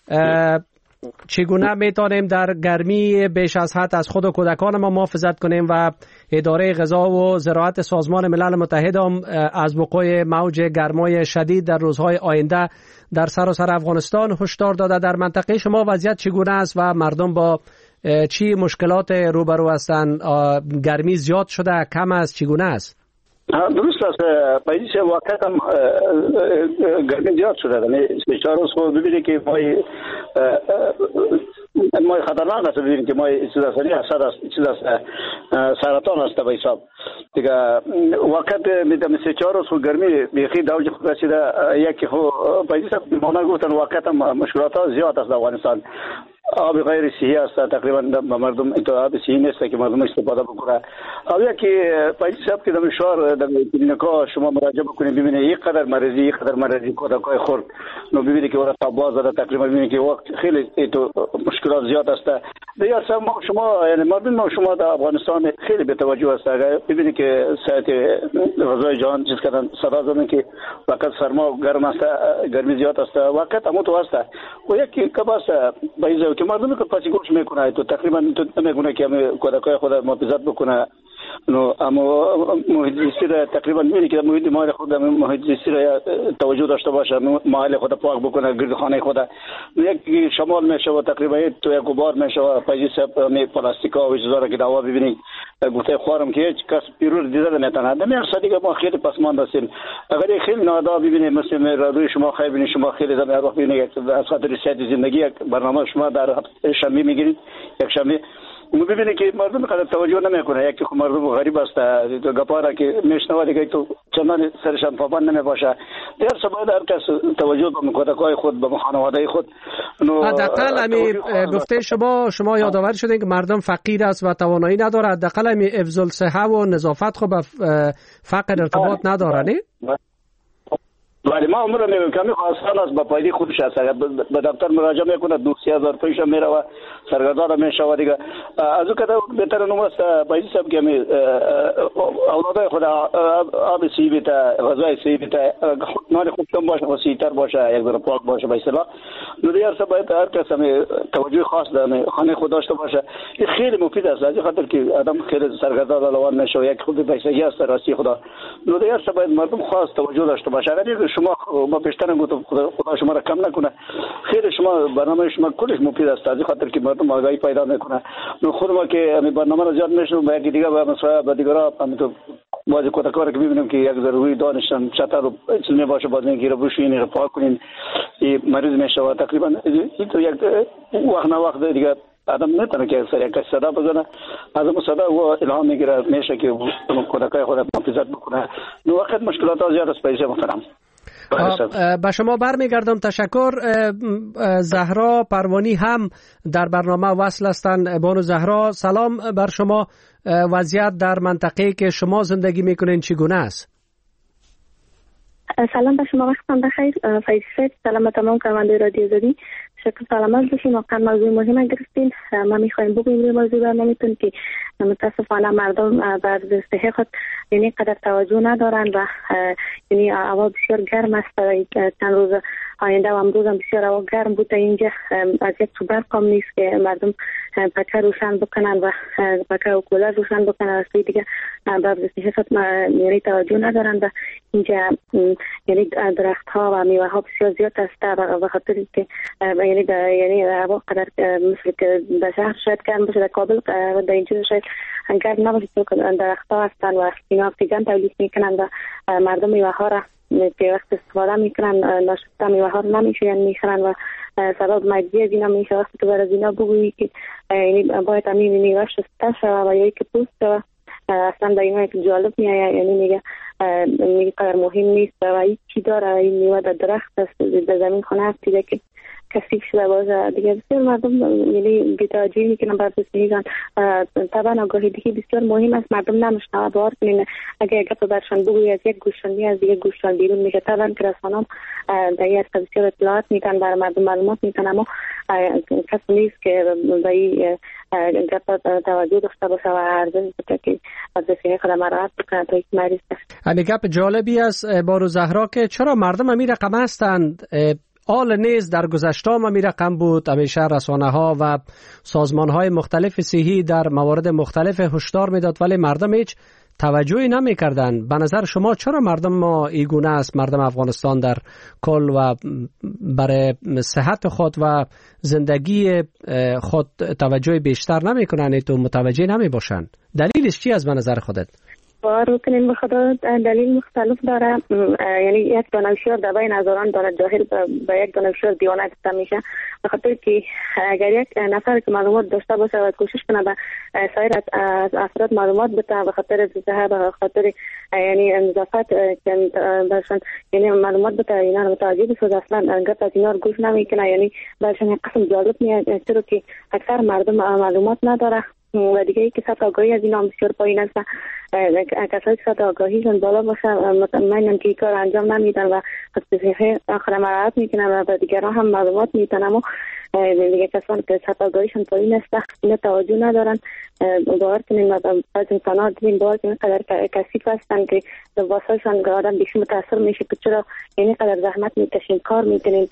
چگونه میتونیم در گرمی بیش از حد از خود و کودکان ما محافظت کنیم و اداره غذا و زراعت سازمان ملل متحد هم از وقوع موج گرمای شدید در روزهای آینده در سراسر افغانستان هشدار داده. در منطقه شما وضعیت چگونه است و مردم با چی مشکلات روبرو هستند؟ گرمی زیاد شده، کم است، چگونه است؟ درست است. پاییز واقعا هم گرمی زیاد شده. یعنی سه چهار روز خود ببینید که مای مای خطرناک است. ببینید که مای چیز است، حسد است، چیز است، سرطان است به حساب. دیگه واقعا میدم سه چهار روز گرمی بیخی دوج خود رسیده. یکی خو پاییز ما گفتن واقعا مشکلات زیاد است در افغانستان. آب غیر صحی است، تقریبا مردم تو آب صحی نیست که مردم استفاده بکنه. آب یکی پاییز صاحب که در شهر در کلینیکا شما مراجعه بکنید ببینید یک قدر مریضی یک قدر مریضی کودکای خرد نو ببینید که ورا تاباز داره، تقریبا ببینید که وقت خیلی تو مشکلات زیاد است. دیگه ما شما یعنی مردم ما شما در افغانستان خیلی به توجه است. ببینید که سایت غذای جهان چیز کردن صدا زدن که وقت سرما گرم است، گرمی زیاد است، وقت هم تو است. و یکی کباس پاییز که مردم که پاسی گوش میکنه تو تقریبا تو نمیگونه که همه کودکای خود محافظت بکنه. نو اما محیط زیستی را تقریبا میبینی که محیط مال خود محیط زیستی را توجه داشته باشه، محل خود پاک بکنه، گردخانه خود یک شمال میشه و تقریبا تو یک غبار میشه و پاییز می پلاستیکا و چیزا را که دوا ببینید گفته خوارم که هیچ کس پیرو دیده نمیتونه. نمیار صدیق ما خیلی پسماند هستیم. اگر خیلی نادا ببینید مثل رادیوی شما خیلی ببینید شما خیلی زمان وقت ببینید از خاطر صحت زندگی یک برنامه شما در شنبه میگیرید یک شنبه مو ببینید که مردم قدر توجه نمیکنه. یکی خو مردم غریب است تو گپارا که میشنوه دیگه تو چندان سرشان پابند نمیباشه. در سبب هر کس توجه به کودکای خود به خانواده خود. حداقل امی گفته شما شما یادآور شدین که مردم فقیر است و توانایی نداره. حداقل امی حفظ الصحه و نظافت خو به فقر ارتباط نداره نه؟ ولی ما عمر میگم کمی خواستان است با پایدی خودش است. اگر به دفتر مراجعه میکنه دو سی هزار پیش میره و سرگردان میشه و دیگه از اون کده بهتر نمو است پایدی سب که اولادای خود آب سی بیتا غذای سی بیتا نان خوب کم باشه و سیتر باشه یک ذره پاک باشه به اصطلاح. نو دیگر سب باید هر کس هم توجه خاص داره خانه خود داشته باشه. این خیلی مفید است از خاطر که آدم خیلی سرگردان روان میشه و یک خود پیسگی است راستی خدا. نو دیگر سب باید مردم خاص توجه داشته باشه. اگر شما ما پیشتر گفتم خدا, خدا شما را کم نکنه. خیلی شما برنامه شما کلش مفید است از خاطر که مردم آگاهی پیدا میکنه. نو خود ما که همین برنامه را زیاد میشنوم با یکی دیگه با مثلا با دیگرها همین تو بعضی کودکان که میبینیم که یک ضروری دانشن چطور رو چیز باشه باز اینکه رو بشوین رو پاک کنین این مریض میشه و تقریبا این تو یک وقت نه وقت دیگه آدم نمیتونه که سر یک صدا بزنه از اون صدا و الهام میگیره میشه که کودکای خود محافظت بکنه. نو وقت مشکلات زیاد است پیش محترم. به شما برمیگردم. تشکر. زهرا پروانی هم در برنامه وصل هستند. بانو زهرا سلام بر شما. وضعیت در منطقه‌ای که شما زندگی میکنین چگونه است؟ سلام به شما، وقتتان بخیر. فیض صاحب، سلام به تمام کارمندان رادیو آزادی. شکر سلامت باشین. واقعا موضوع مهم گرفتین. ما میخوایم بگوییم روی موضوع برنامه‌تون که متاسفانه مردم بر صحت خود یعنی قدر توجه ندارن و یعنی هوا بسیار گرم است. چند روز آینده و امروز هم بسیار هوا گرم بوده. اینجا از یک تو برق هم نیست که مردم پکه روشن بکنن و پکه و کولر روشن بکنن. از دیگه بر صحت خود یعنی توجه ندارن و اینجا یعنی درخت ها و میوه ها بسیار زیاد است و به خاطر که یعنی یعنی هوا قدر مثل که در شهر شاید گرم باشه، در کابل و در اینجا شاید گرم نباشه چون درخت ها هستن و اینا اکسیژن تولید میکنن و مردم میوه ها را که وقت استفاده میکنن ناشسته میوه ها رو نمیشوین میخورن و سبب مجزی از اینا میشه. وقتی که بر از اینا بگویی که یعنی باید همین میوه شسته شوه و یا یک پوست شوه، اصلا به اینا یک جالب میایه، یعنی میگه میگه قدر مهم نیست و هیچ چی داره این میوه در درخت است در زمین خونه هست دیگه که کثیف شده باشه دیگه. بسیار مردم یعنی بی‌توجهی میکنن بر بسیارن. طبعا آگاهی دیگه بسیار مهم است. مردم نمیشنوه باور کنین اگه گپ برشان بگویی از یک گوششان از دیگه گوششان بیرون میشه. طبعا که رسانه‌ها در این بسیار اطلاعات میدن بر مردم معلومات میدن، اما کسی نیست که به این گپ توجه داشته باشه و ارزش بده که از بسیاری خود مراعات بکنه تا یک مریض است. همین گپ جالبی است بارو زهرا که چرا مردم همین رقم هستند. آل نیز در گذشته هم همین رقم بود. همیشه رسانه ها و سازمان های مختلف صحی در موارد مختلف هشدار میداد ولی مردم هیچ توجهی نمی کردن. به نظر شما چرا مردم ما ایگونه است؟ مردم افغانستان در کل و برای صحت خود و زندگی خود توجه بیشتر نمی کنن تو متوجه نمی باشن؟ دلیلش چی از به نظر خودت؟ باور بکنین به خدا دلیل مختلف داره. یعنی یک دانشجو در بین هزاران داره جاهل به یک دانشجو دیوانه گفته میشه، به خاطر که اگر یک نفر که معلومات داشته باشه و کوشش کنه به سایر از افراد معلومات بده به خاطر صحت به خاطر یعنی نظافت که برشان یعنی معلومات بده اینا رو متوجه بشه، اصلا گپ از اینا رو گوش نمیکنه. یعنی برشان یک قسم جالب میاد چرا که اکثر مردم معلومات نداره و دیگه ای که سطح آگاهی از اینا بسیار پایین است. کسایی که سطح آگاهیشون بالا باشه مطمئنم که این کار انجام نمیدن و صحیح آخر مراعات میکنن و دیگران هم معلومات میدن، اما دیگه کسانی که سطح آگاهیشون پایین است اینا توجه ندارن. باور کنین بعض انسان‌ها دیدین باور کنین قدر کثیف هستن که واسهشان آدم بیشتر متاثر میشه که چرا یعنی قدر زحمت میکشین کار میکنین،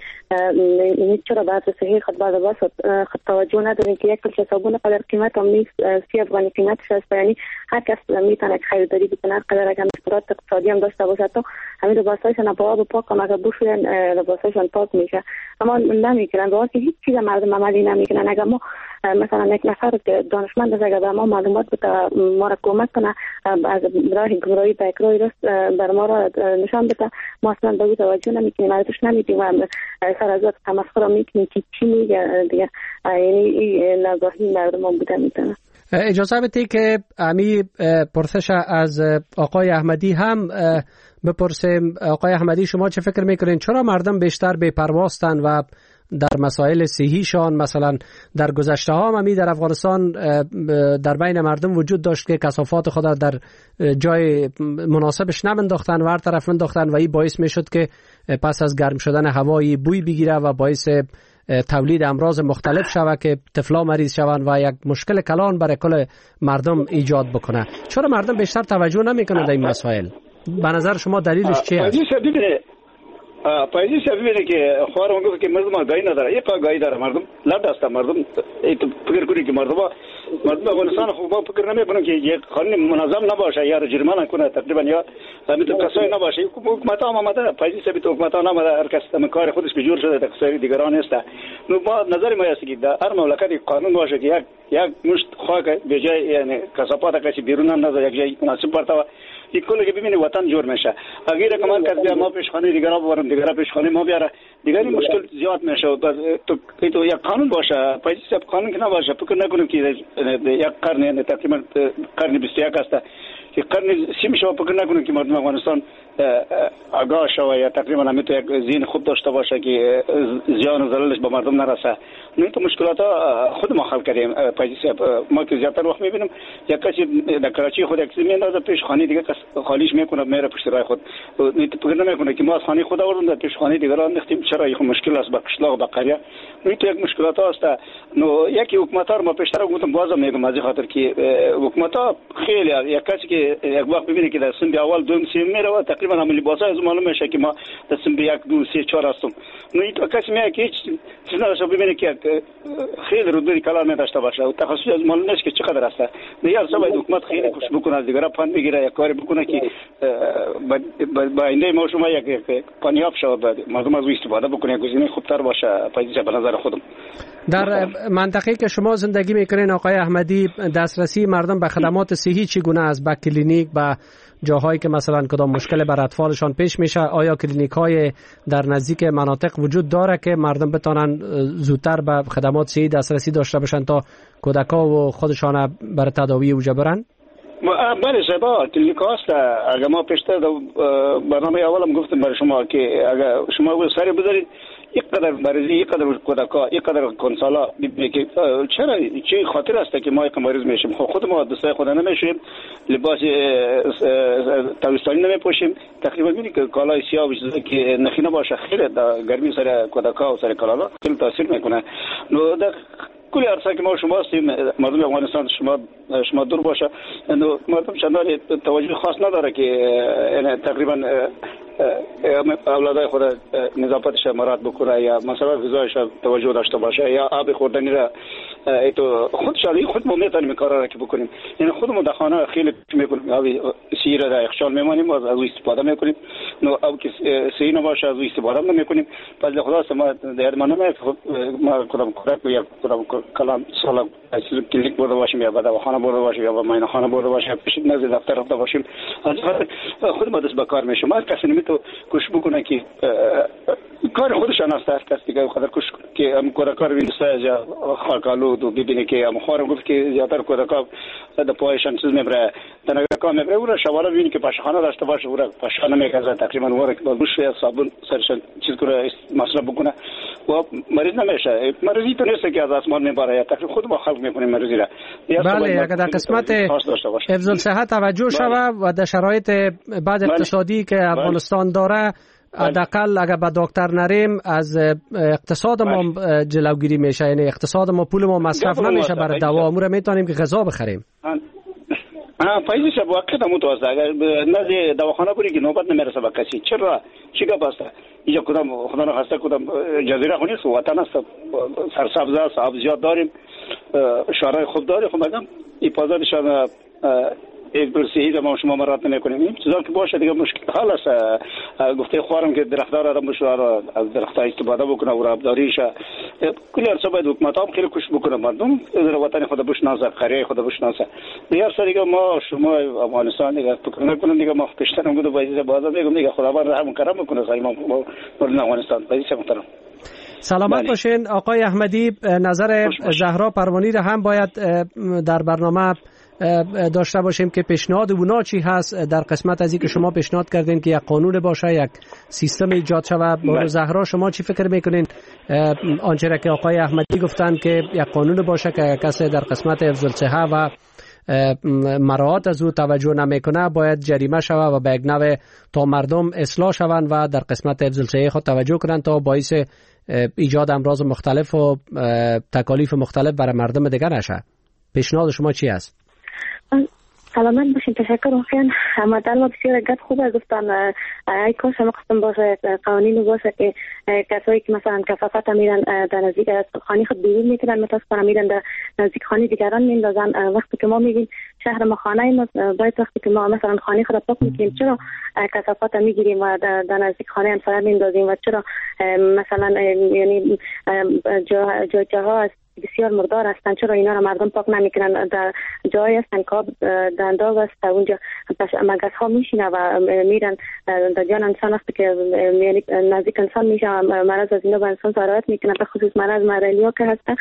یعنی چرا بعد صحیح خود بعد باز خود توجه ندارین که یک کلچه صابون قدر قیمت هم نیست، سی افغانی قیمتش است. یعنی هر کس میتونه خریداری بکنه قدر اگر مشکلات اقتصادی هم داشته باشه تو همین لباسایشان با آب پاک هم اگر بشورن لباسایشان پاک میشه، اما نمیکنن. باور که هیچ چیز مردم عملی نمیکنن. اگر ما مثلا یک نفر که دانشمند است اگر به ما معلومات بده ما را کمک کنه از راه گمراهی به یک راه راست بر ما را نشان بده، ما اصلا به او توجه نمیکنیم، ارزش نمیدیم و سر از وقت تمسخر میکنیم که چی میگه دیگه. یعنی این نگاهی مردم ما بوده میتونه. اجازه بدید که امی پرسش از آقای احمدی هم بپرسیم. آقای احمدی شما چه فکر میکنین چرا مردم بیشتر بی‌پرواستن و در مسائل صحیشان؟ مثلا در گذشته ها هم در افغانستان در بین مردم وجود داشت که کثافات خود در جای مناسبش نمنداختن و هر طرف منداختن و این باعث میشد که پس از گرم شدن هوایی بوی بگیره و باعث تولید امراض مختلف شود که طفلا مریض شوند و یک مشکل کلان برای کل مردم ایجاد بکنه. چرا مردم بیشتر توجه نمیکنند این مسائل؟ به نظر شما دلیلش چیه است؟ پاییزی شب میبینه که خوار اونگو که مردم آگاهی نداره، یک آگاهی داره مردم لرد هستن. مردم تو فکر کنی که مردم مردم افغانستان خوب فکر نمیکنن که یک قانون منظم نباشه یا جرمانه کنه تقریبا یا همین کسایی نباشه. حکومت هم آمده پاییزی شب تو حکومت هم آمده هر کس تم کار خودش به جور شده تقصیر دیگران نیست. نو ما نظر ما است که در هر مملکت قانون باشه که یک یک مشت خاک به جای یعنی کثافات کسی بیرون هم نذاره یک جای مناسب برتاوه این کلی که ببینی وطن جور میشه. اگر کمان کسی ما پیش خانه دیگران ببرم دیگران پیش خانه ما بیاره دیگری مشکل زیاد میشه. تو تو یک قانون باشه پاییزی شب قانون که نباشه فکر نکنیم که یک قرن تقریبا قرن بیست و یک است که قرن سی میشه فکر نکنیم که مردم افغانستان آگاه شوه یا تقریبا همیتو یک ذهن خوب داشته باشه که زیان و ضررش به مردم نرسه. نه تو مشکلات خود ما حل کردیم. ما که زیادتر وقت میبینیم یک کسی در کراچی خود یک میندازه پیش خانه دیگه کس خالیش میکنه میره پشت راه خود. نه تو فکر نمیکنه که ما از خانه خود آوردیم در پیش خانه دیگه راه انداختیم. چرا این مشکل است با قشلاق با قریه؟ نه تو یک مشکلات است. نو یکی حکومت‌ها ما پیشتر گفتم بازم میگم از خاطر که حکومت‌ها خیلی یک کسی که یک وقت ببینه که در سن اول دوم سوم میره و تقریبا همه لباسا از معلوم میشه که ما در سن یک دو سه چهار هستم. نو این تو کسی میگه که هیچ چیز نداشته ببینه که خیلی رتبه کلام داشته باشه و تخصصی از معلوم نیست که چقدر است. دیگه صاحب حکومت خیلی کوشش بکنه از دیگران پند بگیره یک کاری بکنه که با آینده ما شما یک پانیاب شود مردم از استفاده بکنه گزینه خوبتر باشه پاییزه به نظر خودم. در منطقه‌ای که شما زندگی میکنین آقای احمدی دسترسی مردم به خدمات صحی چگونه است؟ به کلینیک به جاهایی که مثلا کدام مشکل بر اطفالشان پیش میشه آیا کلینیک های در نزدیک مناطق وجود داره که مردم بتونن زودتر به خدمات صحی دسترسی داشته باشن تا کودکا و خودشان برای تداوی اوجا برن؟ بله شبا کلینیک هاست. اگر ما پیشتر برنامه اولم گفتم برای شما که اگر شما سری بذارید یک قدر مریضی یک قدر کودکا یک قدر کنسالا ببینید که چرا چه خاطر است که ما یک مریض میشیم. خود ما دوستای خود نمیشیم لباس تابستانی نمیپوشیم تقریبا میبینید که کالای سیاه و که نخینه باشه خیلی گرمی سر کودکا و سر کلالا خیلی تاثیر میکنه. نو در کلی عرصه که ما شما هستیم مردم افغانستان شما شما دور باشه نو مردم چندان توجه خاص نداره که یعنی تقریبا اولادای خود نظافتش مراد بکنه یا مثلا غذایش توجه داشته باشه یا آب خوردنی را تو خود شالی خود ما میتونیم کارا را که بکنیم. یعنی خودمون در خانه خیلی میکنیم آب سیر را یخچال میمانیم از او استفاده میکنیم. نو آب که سیر نباشه از او استفاده نمیکنیم. پس خدا ما در منو ما کدام کارک یا کدام کلام سالا کلیک برده باشیم یا بعد خانه برده باشیم یا ماین خانه برده باشیم پیش نزد دفتر رفته باشیم. از خود ما دست به کار میشیم. هر کسی نمیتونه کوشش بکنه که کار خودشان است. هر کسی دیگه خودش کوشش که هم کودکا رو بینسته یا خاکالود و ببینه که هم خارم گفت که زیادتر کودکا در پایشان چیز میبره تنگا میبره او را شواله ببینه که پاشخانه داشته باشه او را پاشخانه میکرده تقریبا او را که با بوش یا صابون سرشان چیز کنه مصرف بکنه و مریض نمیشه. مریضی تو نیست که از آسمان میبره یا تقریبا خود ما خلق میکنیم مریضی را. بله اگر در قسمت حفظ الصحه توجه شود و در شرایط بعد اقتصادی که افغانستان داره حداقل اگر به دکتر نریم از اقتصاد ما جلوگیری میشه. یعنی اقتصاد ما پول ما مصرف نمیشه برای دوا امور میتونیم که غذا بخریم. آ فایده شب واقعا متوسط اگر نزد دواخانه بری که نوبت نمیرسه به کسی چرا چی گپ است اینجا کدام خدا نخواسته کدام جزیره خونی است وطن است سرسبز است آب زیاد داریم شهرهای خوب داریم. خب مردم این پازارشان یک برسیده ما شما مراد نمیکنیم. این چیزا که باشه دیگه مشکل حال است. گفته خوارم که درختدار آدم بشه از درخت‌ها استفاده بکنه و آبداریش کلی ارسا باید حکومت هم خیلی کوشش بکنه مردم در وطن خود بشناسه قریه خود بشناسه. دیگه ارسا دیگه ما شما افغانستان دیگه فکر نکنیم دیگه ما پیشترم بود باید بازم میگم دیگه خداوند رحم کرم بکنه سای ما مردم افغانستان باید محترم. سلامت بله. باشین آقای احمدی. نظر زهرا پروانی را هم باید در برنامه داشته باشیم که پیشنهاد اونا چی هست در قسمت از این که شما پیشنهاد کردین که یک قانون باشه یک سیستم ایجاد شود. با زهرا شما چی فکر میکنین؟ آنچه را که آقای احمدی گفتن که یک قانون باشه که کسی در قسمت حفظ الصحه و مراعات از او توجه نمیکنه باید جریمه شود و به یک نوع تا مردم اصلاح شوند و در قسمت حفظ الصحه خود توجه کنند تا باعث ایجاد امراض مختلف و تکالیف مختلف برای مردم دیگر نشه. پیشنهاد شما چی است؟ سلامت باشین. تشکر. واقعا مطلب بسیار گپ خوبه گفتن. ای کاش هم قسم باشه قوانین باشه که کسایی که مثلا کفافت میرن در نزدیک خانه خود بیرون میکنن متاسفانه میرن در نزدیک خانه دیگران میندازن. وقتی که ما میگیم شهر ما خانه ما باید وقتی که ما مثلا خانه خود پاک میکنیم چرا کثافات میگیریم و در, در نزدیک خانه انفراد میندازیم و چرا مثلا یعنی جا جا جاها است بسیار مردار هستن چرا اینا را مردم پاک نمیکنن؟ در جایی هستن که دنداغ است اونجا مگس ها میشینه و میرن در جان انسان است که یعنی نزدیک انسان میشه مرض از اینا به انسان سرایت میکنه به خصوص مرض مالاریا که هست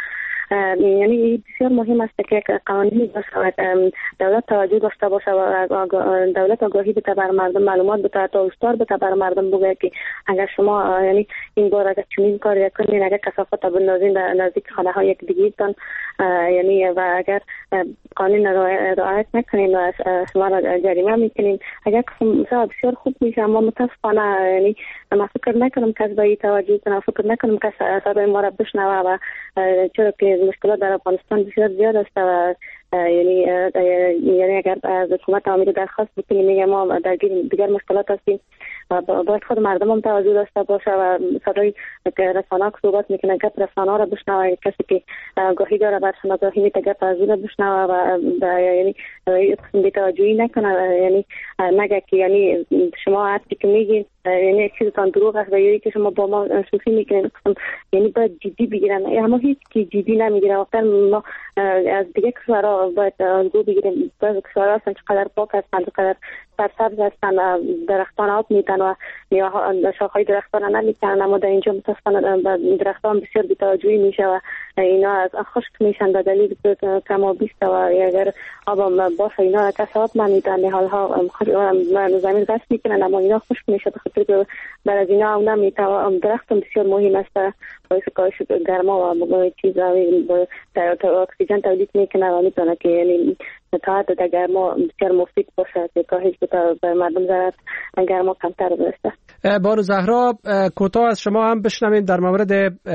یعنی بسیار مهم است که قوانین باشه، دولت توجه داشته باشه و دولت آگاهی بده بر مردم، معلومات بده، تا استار بده بر مردم، بگه که اگر شما یعنی این بار اگر چنین کاری کنین، اگر کثافت بندازین نزدیک خانه های یک دیگه‌تان، یعنی و اگر قانون رعایت نکنین و شما را جریمه میکنین. اگر مثلا بسیار خوب میشه، اما متاسفانه یعنی من فکر نکنم کس به این توجه کنه، فکر نکنم کس صدای ما را بشنوه و چرا که مشکلات در افغانستان بسیار زیاد است و یعنی یعنی اگر از حکومت آمریکا درخواست بکنیم میگه ما در دیگر مشکلات هستیم و باید خود مردم هم توجه داشته باشه و صدای رسانه‌ها که صحبت میکنه گپ رسانه‌ها را بشنوه، کسی که آگاهی داره برشان آگاهی میده گپ از اون بشنوه و یعنی بی‌توجهی نکنه، یعنی نگه که یعنی شما حتی که میگین یعنی یک چیزتان دروغ است و یعنی که شما با ما شوخی میکنین، یعنی باید جدی بگیرن، اما هیچ کی جدی نمیگیره. واقعا ما از دیگه کشورها باید الگو بگیریم. بعضی کشورها هستن چقدر پاک هستن، چقدر سرسبز هستن، درختان آب میدن و شاخهای درختان را نمیکنن، اما در اینجا متاسفانه درختان بسیار بی‌توجهی میشه و اینا از خشک میشن به دلیل کم آبی است و اگر آب باشه اینا کس آب نمیدن، حالها زمین غصب میکنن اما اینا خشک میشه به خاطر که بر از اینا هم نمیتوان. درخت بسیار مهم است، باعث کاهش گرما و چیزایی اکسیژن تولید میکنه و میتونه که یعنی تا حد در گرما بسیار مفید باشه که کاهش بده به مردم ضرر گرما کمتر برسه. بانو زهرا، کوتاه از شما هم بشنویم در مورد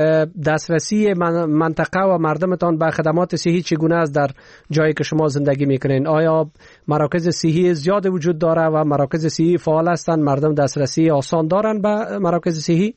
دسترسی منطقه و مردمتان به خدمات صحی چگونه است در جایی که شما زندگی میکنین؟ آیا مراکز صحی زیاد وجود داره و مراکز صحی فعال هستند؟ مردم دسترسی آسان دارن به مراکز صحی؟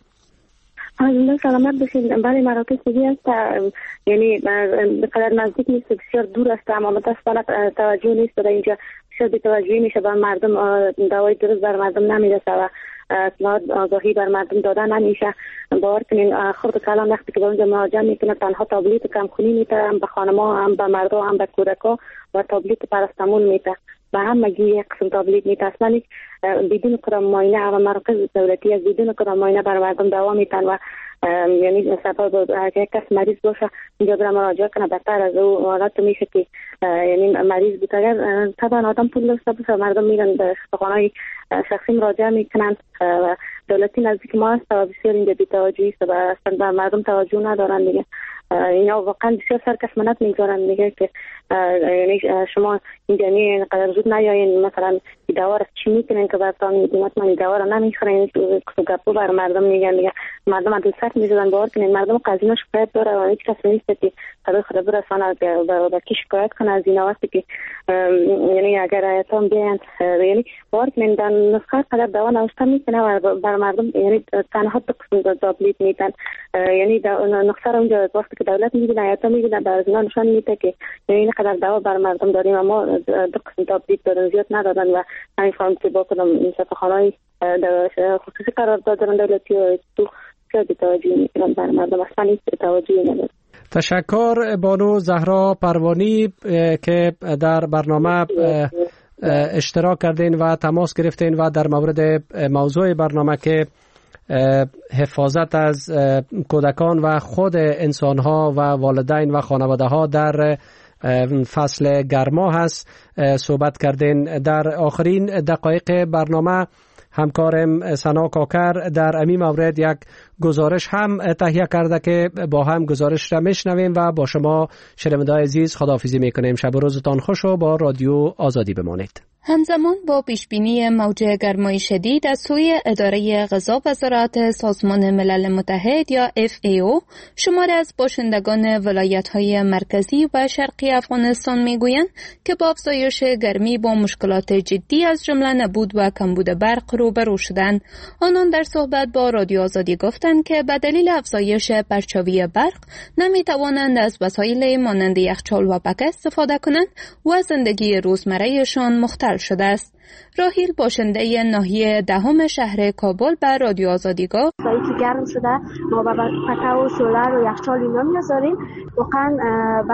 از سلامت باشید. برای مراکز صحی است، یعنی بقدر نزدیک نیست، بسیار دور است، اما متاسفانه توجه نیست در اینجا، بسیار بی‌توجهی میشه بر مردم، دوای درست بر مردم نمیرسه و اطلاعات آگاهی بر مردم داده نمیشه. باور کنین خود کلان وقتی که به اونجا مراجعه میکنه تنها تابلیت کمخونی میده، هم به خانم‌ها هم به مردم هم به کودک‌ها و تابلیت پارستامول میده و همگی یک قسم تابلیت میده. اصلا بدون کرم معاینه و مراکز دولتی از بدون کرم معاینه بر مردم دوا میتن و یعنی سبب اگر کس مریض باشه اینجا برای مراجعه کنه بهتر از او حالت میشه که یعنی مریض بود. اگر طبعا آدم پول داشته باشه مردم میرن به خانه‌های شخصی مراجعه میکنن و دولتی نزدیک ما است و بسیار اینجا بی‌توجهی است و اصلا به مردم توجه ندارن دیگه. اینا واقعا بسیار سرکشمنت میگذارن میگه که یعنی شما اینجا نه قدر زود نیاین، مثلا دوا را چی میکنن که براتون میگن من دوا را نمیخورین، تو گپو بر مردم میگن دیگه. مردم از سخت میشدن، باور کنین مردم قضیه شکایت داره و هیچ کس نیست که صدای خود برسانه به کی شکایت کنه از اینا. وقتی که یعنی اگر ایتام بیان یعنی باور کنین در نسخه قدر دوا نوشته میکنه و بر مردم یعنی تنها دو تابلیت میدن، یعنی نسخه را اونجا وقتی که دولت میگه ایتام میگه در اینا نشان میده که این قدر دوا بر مردم داریم اما دو قسم تابلیت دارن زیاد ندادن و همین فهم که با کدام این شفاخانه‌های خصوصی قرار دادن دولتی و تو زیاد توجه میکنن بر مردم، اصلا هیچ توجهی ندارن. تشکر بانو زهرا پروانی که در برنامه اشتراک کردین و تماس گرفتین و در مورد موضوع برنامه که حفاظت از کودکان و خود انسانها و والدین و خانواده ها در فصل گرما هست صحبت کردین. در آخرین دقایق برنامه همکارم سنا کاکر در امی مورد یک گزارش هم تهیه کرده که با هم گزارش را میشنویم و با شما شنوندگان عزیز خداحافظی میکنیم. شب و روزتان خوش و با رادیو آزادی بمانید. همزمان با پیشبینی موج گرمای شدید از سوی اداره غذا و زراعت سازمان ملل متحد یا اف ای او، شماری از باشندگان ولایت‌های مرکزی و شرقی افغانستان میگویند که با افزایش گرمی با مشکلات جدی از جمله نبود و کمبود برق روبرو شدند. آنان در صحبت با رادیو آزادی گفتند که به دلیل افزایش پرچاوی برق نمیتوانند از وسایل مانند یخچال و پکه استفاده کنند و زندگی روزمره‌شان مختل شده است. راهیل باشنده ناحیه دهم شهر کابل به رادیو آزادی گفت سایه که گرم شده ما با پکه و سولر و یخچال اینا میذاریم، واقعا برق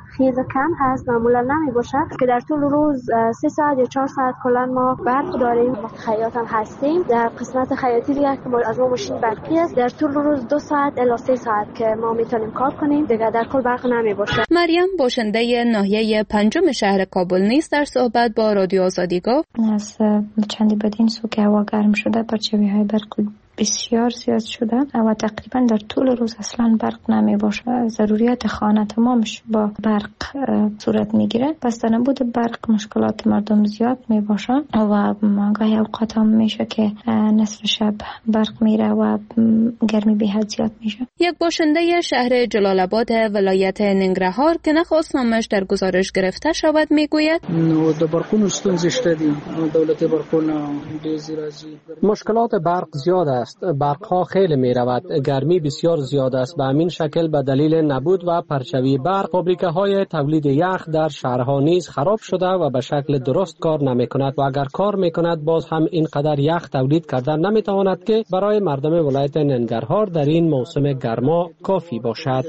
خیز کم هست، معمولا نمی باشد که در طول روز سه ساعت یا چهار ساعت کلا ما برق داریم. خیاط هم هستیم. در قسمت خیاطی دیگه که از ما ماشین برقی است، در طول روز دو ساعت الی سه ساعت که ما میتونیم کار کنیم، دیگه در کل برق نمی باشه. مریم باشنده ناحیه پنجم شهر کابل نیز در صحبت با رادیو آزادی گفت از چندی بدین سو که هوا گرم شده، پرچمی های برق بسیار زیاد شده و تقریبا در طول روز اصلا برق نمی باشه. ضروریات خانه تمامش با برق صورت میگیره. پس در نبود برق مشکلات مردم زیاد می باشه و گاهی اوقات هم میشه که نصف شب برق میره و گرمی به حد زیاد میشه. یک باشنده شهر جلال آباد ولایت ننگرهار که نخواست نامش در گزارش گرفته شود میگوید نو د برقونو ستونزې شته دي. دولت برقونه ډېر راځي. مشکلات برق زیاد است. برقها خیلی می رود. گرمی بسیار زیاد است. به همین شکل به دلیل نبود و پرچوی برق فابریکه های تولید یخ در شهرها نیز خراب شده و به شکل درست کار نمی کند و اگر کار می کند باز هم اینقدر یخ تولید کردن نمی تواند که برای مردم ولایت ننگرهار در این موسم گرما کافی باشد.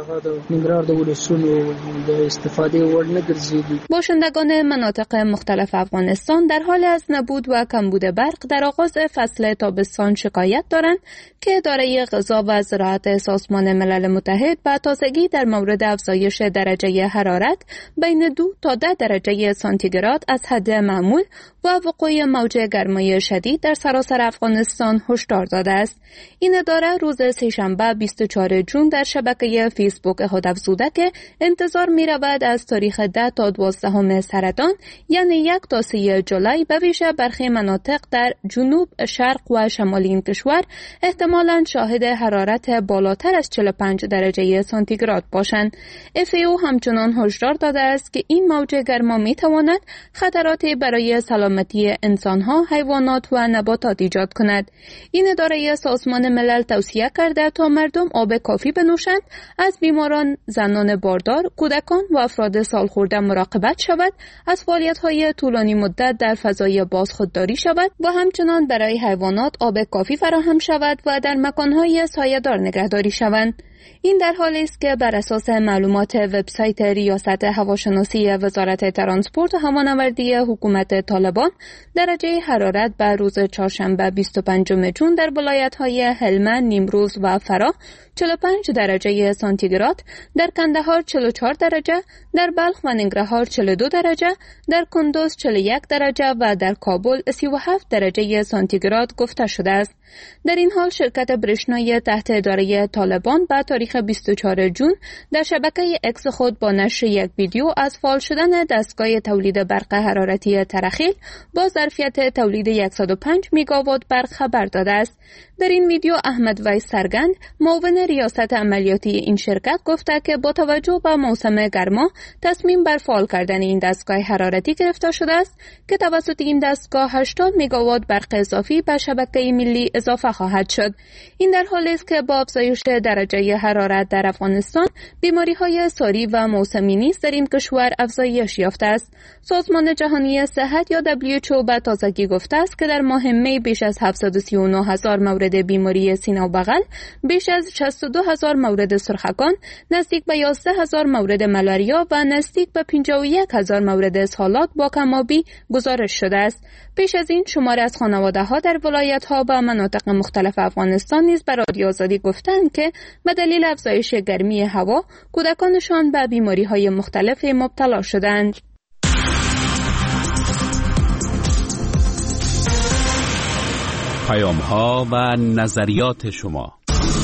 باشندگان مناطق مختلف افغانستان در حال از نبود و کمبود برق در آغاز فصل تابستان شکایت دارند که اداره غذا و زراعت سازمان ملل متحد به تازگی در مورد افزایش درجه حرارت بین دو تا ده درجه سانتیگراد از حد معمول و وقوع موج گرمای شدید در سراسر افغانستان هشدار داده است. این اداره روز سه‌شنبه بیست و چهارم ژوئن در شبکه فیسبوک خود افزوده که انتظار می رود از تاریخ ده تا دوازدهم سردان یعنی یک تا سه جولای به ویژه برخی مناطق در جنوب، شرق و شمال این کشور احتمالاً شاهد حرارت بالاتر از چهل و پنج درجه سانتیگراد باشند. اف ای او همچنان هشدار داده است که این موج گرما می تواند خطراتی برای سلامتی انسانها، حیوانات و نباتات ایجاد کند. این اداره سازمان ملل توصیه کرده تا مردم آب کافی بنوشند، از بیماران، زنان باردار، کودکان و افراد سالخورده مراقبت شود، از فعالیت‌های طولانی مدت در فضای باز خودداری شود و همچنان برای حیوانات آب کافی فراهم شود و در مکان‌های سایه‌دار نگهداری شوند. این در حالی است که بر اساس معلومات وبسایت ریاست هواشناسی وزارت ترانسپورت و هوانوردی حکومت طالبان، درجه حرارت بر روز چهارشنبه بیست و پنجم ژوئن در ولایت‌های هلمند، نیمروز و فرا چهل و پنج درجه سانتیگراد، در کندهار چهل و چهار درجه، در بلخ و ننگرهار چهل و دو درجه، در کندوز چهل و یک درجه و در کابل سی و هفت درجه سانتیگراد گفته شده است. در این حال شرکت برشنای تحت اداره طالبان به تاریخ بیست و چهارم ژوئن در شبکه اکس خود با نشر یک ویدیو از فعال شدن دستگاه تولید برق حرارتی ترخیل با ظرفیت تولید صد و پنج مگاوات برق خبر داده است. در این ویدیو احمد ویس سرگند، معاون ریاست عملیاتی این شرکت، گفته که با توجه به موسم گرما تصمیم بر فعال کردن این دستگاه حرارتی گرفته شده است که توسط این دستگاه هشتاد مگاوات برق اضافی به شبکه ملی اضافه خواهد شد. این در حالی است که با افزایش درجه حرارت در افغانستان بیماری‌های ساری و موسمی نیز در این کشور افزایش یافته است. سازمان جهانی صحت یا دبلیو اچ او به تازگی گفته است که در ماه می بیش از هفتصد و سی و نه هزار مورد بیماری سینه و بغل، بیش از شصت و دو هزار مورد سرخکان، نزدیک به یازده هزار مورد ملاریا و نزدیک به پنجاه و یک هزار مورد اسهالات با کمابی گزارش شده است. پیش از این شماری از خانواده‌ها در ولایت‌ها و مناطق مختلف افغانستان نیز به رادیو آزادی گفتند که به دلیل افزایش گرمی هوا کودکانشان به بیماری‌های مختلف مبتلا شدند. پیام‌ها و نظریات شما.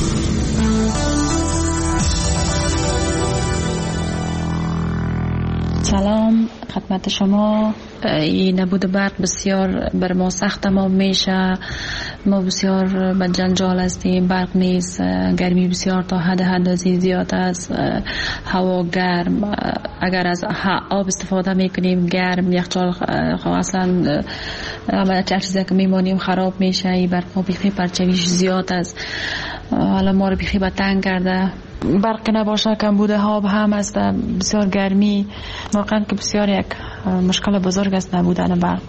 سلام خدمت شما. این نبود برق بسیار بر ما سخت تمام میشه. ما بسیار به جنجال هستیم. برق نیست، گرمی بسیار تا حد حدی زیاد است، هوا گرم. اگر از آب استفاده میکنیم گرم، یخچال اصلا همه چیزی که میمونیم خراب میشه. این برق ما بیخی پرچویش زیاد است، حالا ما رو بیخی به تنگ کرده. برق نباشه کمبود آب هم است، بسیار گرمی. واقعا که بسیار یک مشکل بزرگ است نبودن برق.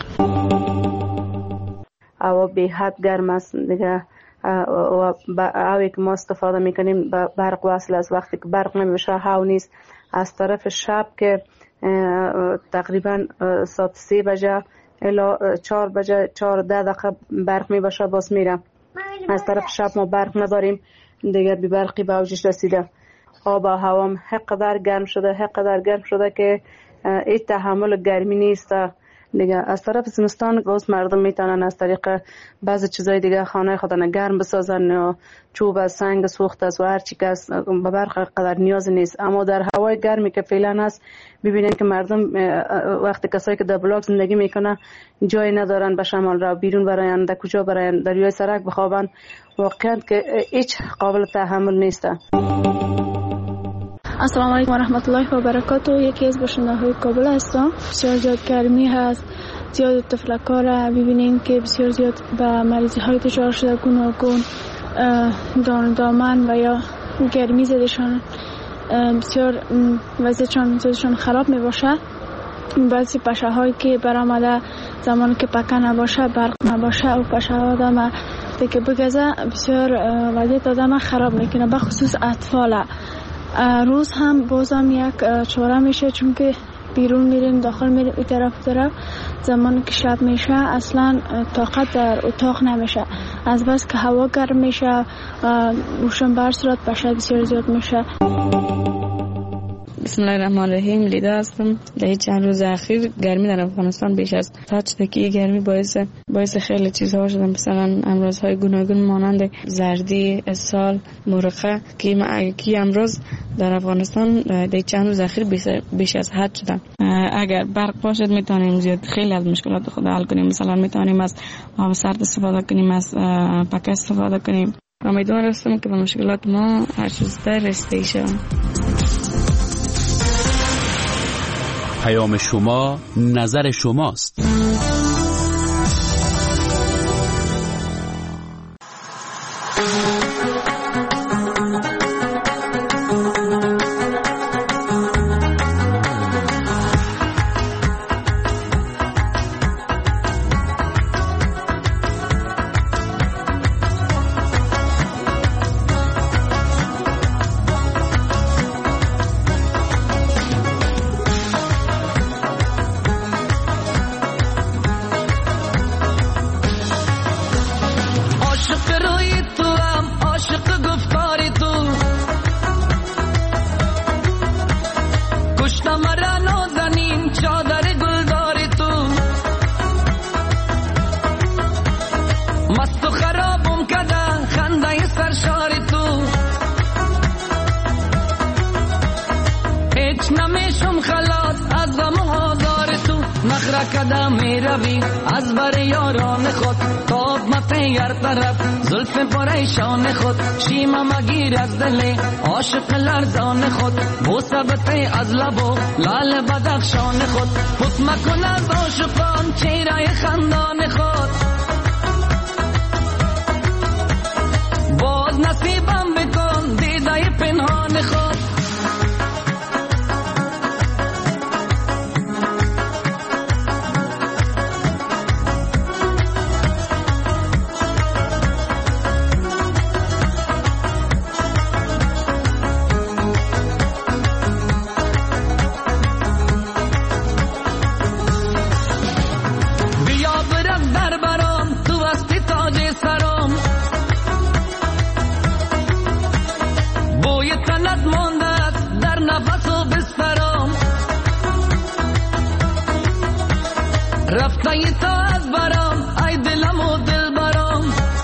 هوا به حد گرم است دیگه و آبی که ما استفاده میکنیم برق وصل است. وقتی که برق نمیشه هوا نیست، از طرف شب که تقریبا ساعت سه بجه الا چهار بجه چهار ده دقیقه برق می باشه باز میرم. از طرف شب ما برق نداریم دیگر، بی برقی به اوجش رسیده. آب و هوام حقدر گرم شده حقدر گرم شده که این تحمل گرمی نیست دیگه. از طرف زمستان باز مردم میتونن از طریق بعضی چیزای دیگه خانه خودن گرم بسازن یا چوب سنگ سوخت است و هر چی که است به برق قدر نیاز نیست. اما در هوای گرمی که فعلا هست ببینید که مردم وقتی کسایی که در بلاک زندگی میکنن جای ندارن به شمال را بیرون براین، در کجا براین، در روی سرک بخوابن، واقعا که هیچ قابل تحمل نیست. السلام علیکم و رحمت الله و برکاته. یکی از باشنده‌های کابل هستم. بسیار زیاد گرمی هست، زیاد تفلک‌ها را ببینیم که بسیار زیاد به مریضی های دچار شده، گوناگون دان دامن و یا گرمی زدشان بسیار وضعشان زدشان خراب می باشد. بعضی پشه هایی که برآمده زمانی که پکه نباشه برق نباشه و پشه ها آدم دیگه بگذه بسیار وضعیت آدم خراب میکنه، به خصوص اطفال. روز هم بازم یک چاره میشه چون که بیرون میریم داخل میریم این طرف طرف، زمانی که شب میشه اصلا طاقت در اتاق نمیشه، از بس که هوا گرم میشه روشن بر صورت پشه بسیار زیاد میشه. بسم الله الرحمن الرحیم. لیدا هستم. در چند روز اخیر گرمی در افغانستان بیش از حد شده که گرمی باعث باعث خیلی چیزها شده، مثلا امراضهای گوناگون مانند زردی، اسهال، مرقه که که امراض در افغانستان در چند روز اخیر بیش از حد شده. اگر برق باشد میتونیم زیاد خیلی از مشکلات خود حل کنیم. مثلا میتونیم از آب سرد استفاده کنیم، از پکه استفاده کنیم. امیدوار هستم که به مشکلات ما هر چه زودتر رسیده شود. پیام شما نظر شماست. از بر یاران خود تاب متیر طرف زلف پریشان خود شیما مگیر از دل عاشق لرزان خود بوسه بته از لبو لال بدخشان خود پت مکن از عاشقان چهره خندان خود باز نصیبم بکن دیده پنهان خود رفتای تو از برام ای دلم و دل برام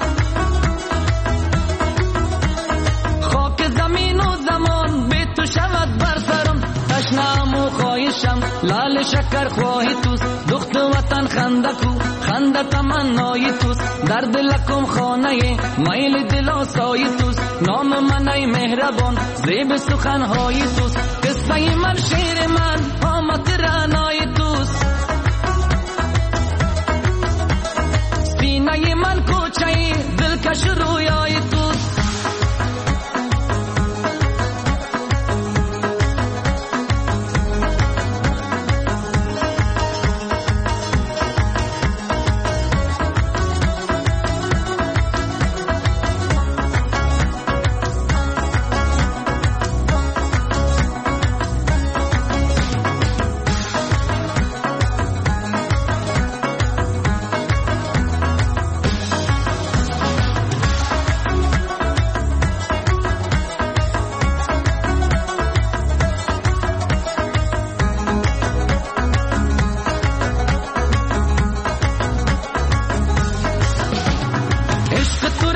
خاک زمین و زمان به تو شود بر سرم تشنم و خواهشم لال شکر خواهی توست دخت وطن خندکو خنده تمنای توست در دلکم خانه میل دل آسای توست نام من ای مهربان زیب سخنهای توست قصه من شیر من آمد رعنای توست سینه من کوچه دلکش رویای توست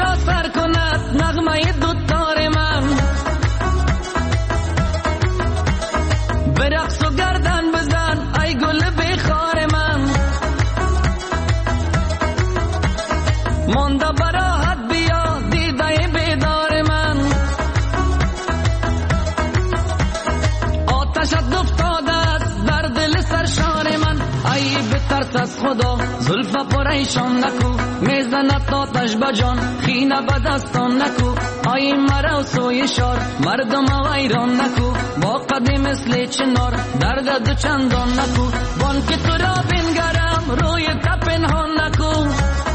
را سر کند نغمه دوتار من. برقص و گردن بزن ای گل بخار من. مانده براحت بیا دیده بیدار من. آتشت افتاده است در دل سرشار من. ای بترس از خدا زلف پریشان نکو. میزند آتش بجان خینه به دستان نکو. ای مرا سوی شار مردم ویران نکو. با قدی مثل چنار درد دو چندان نکو. بان که تو را بنگرم روی تا پنهان نکو.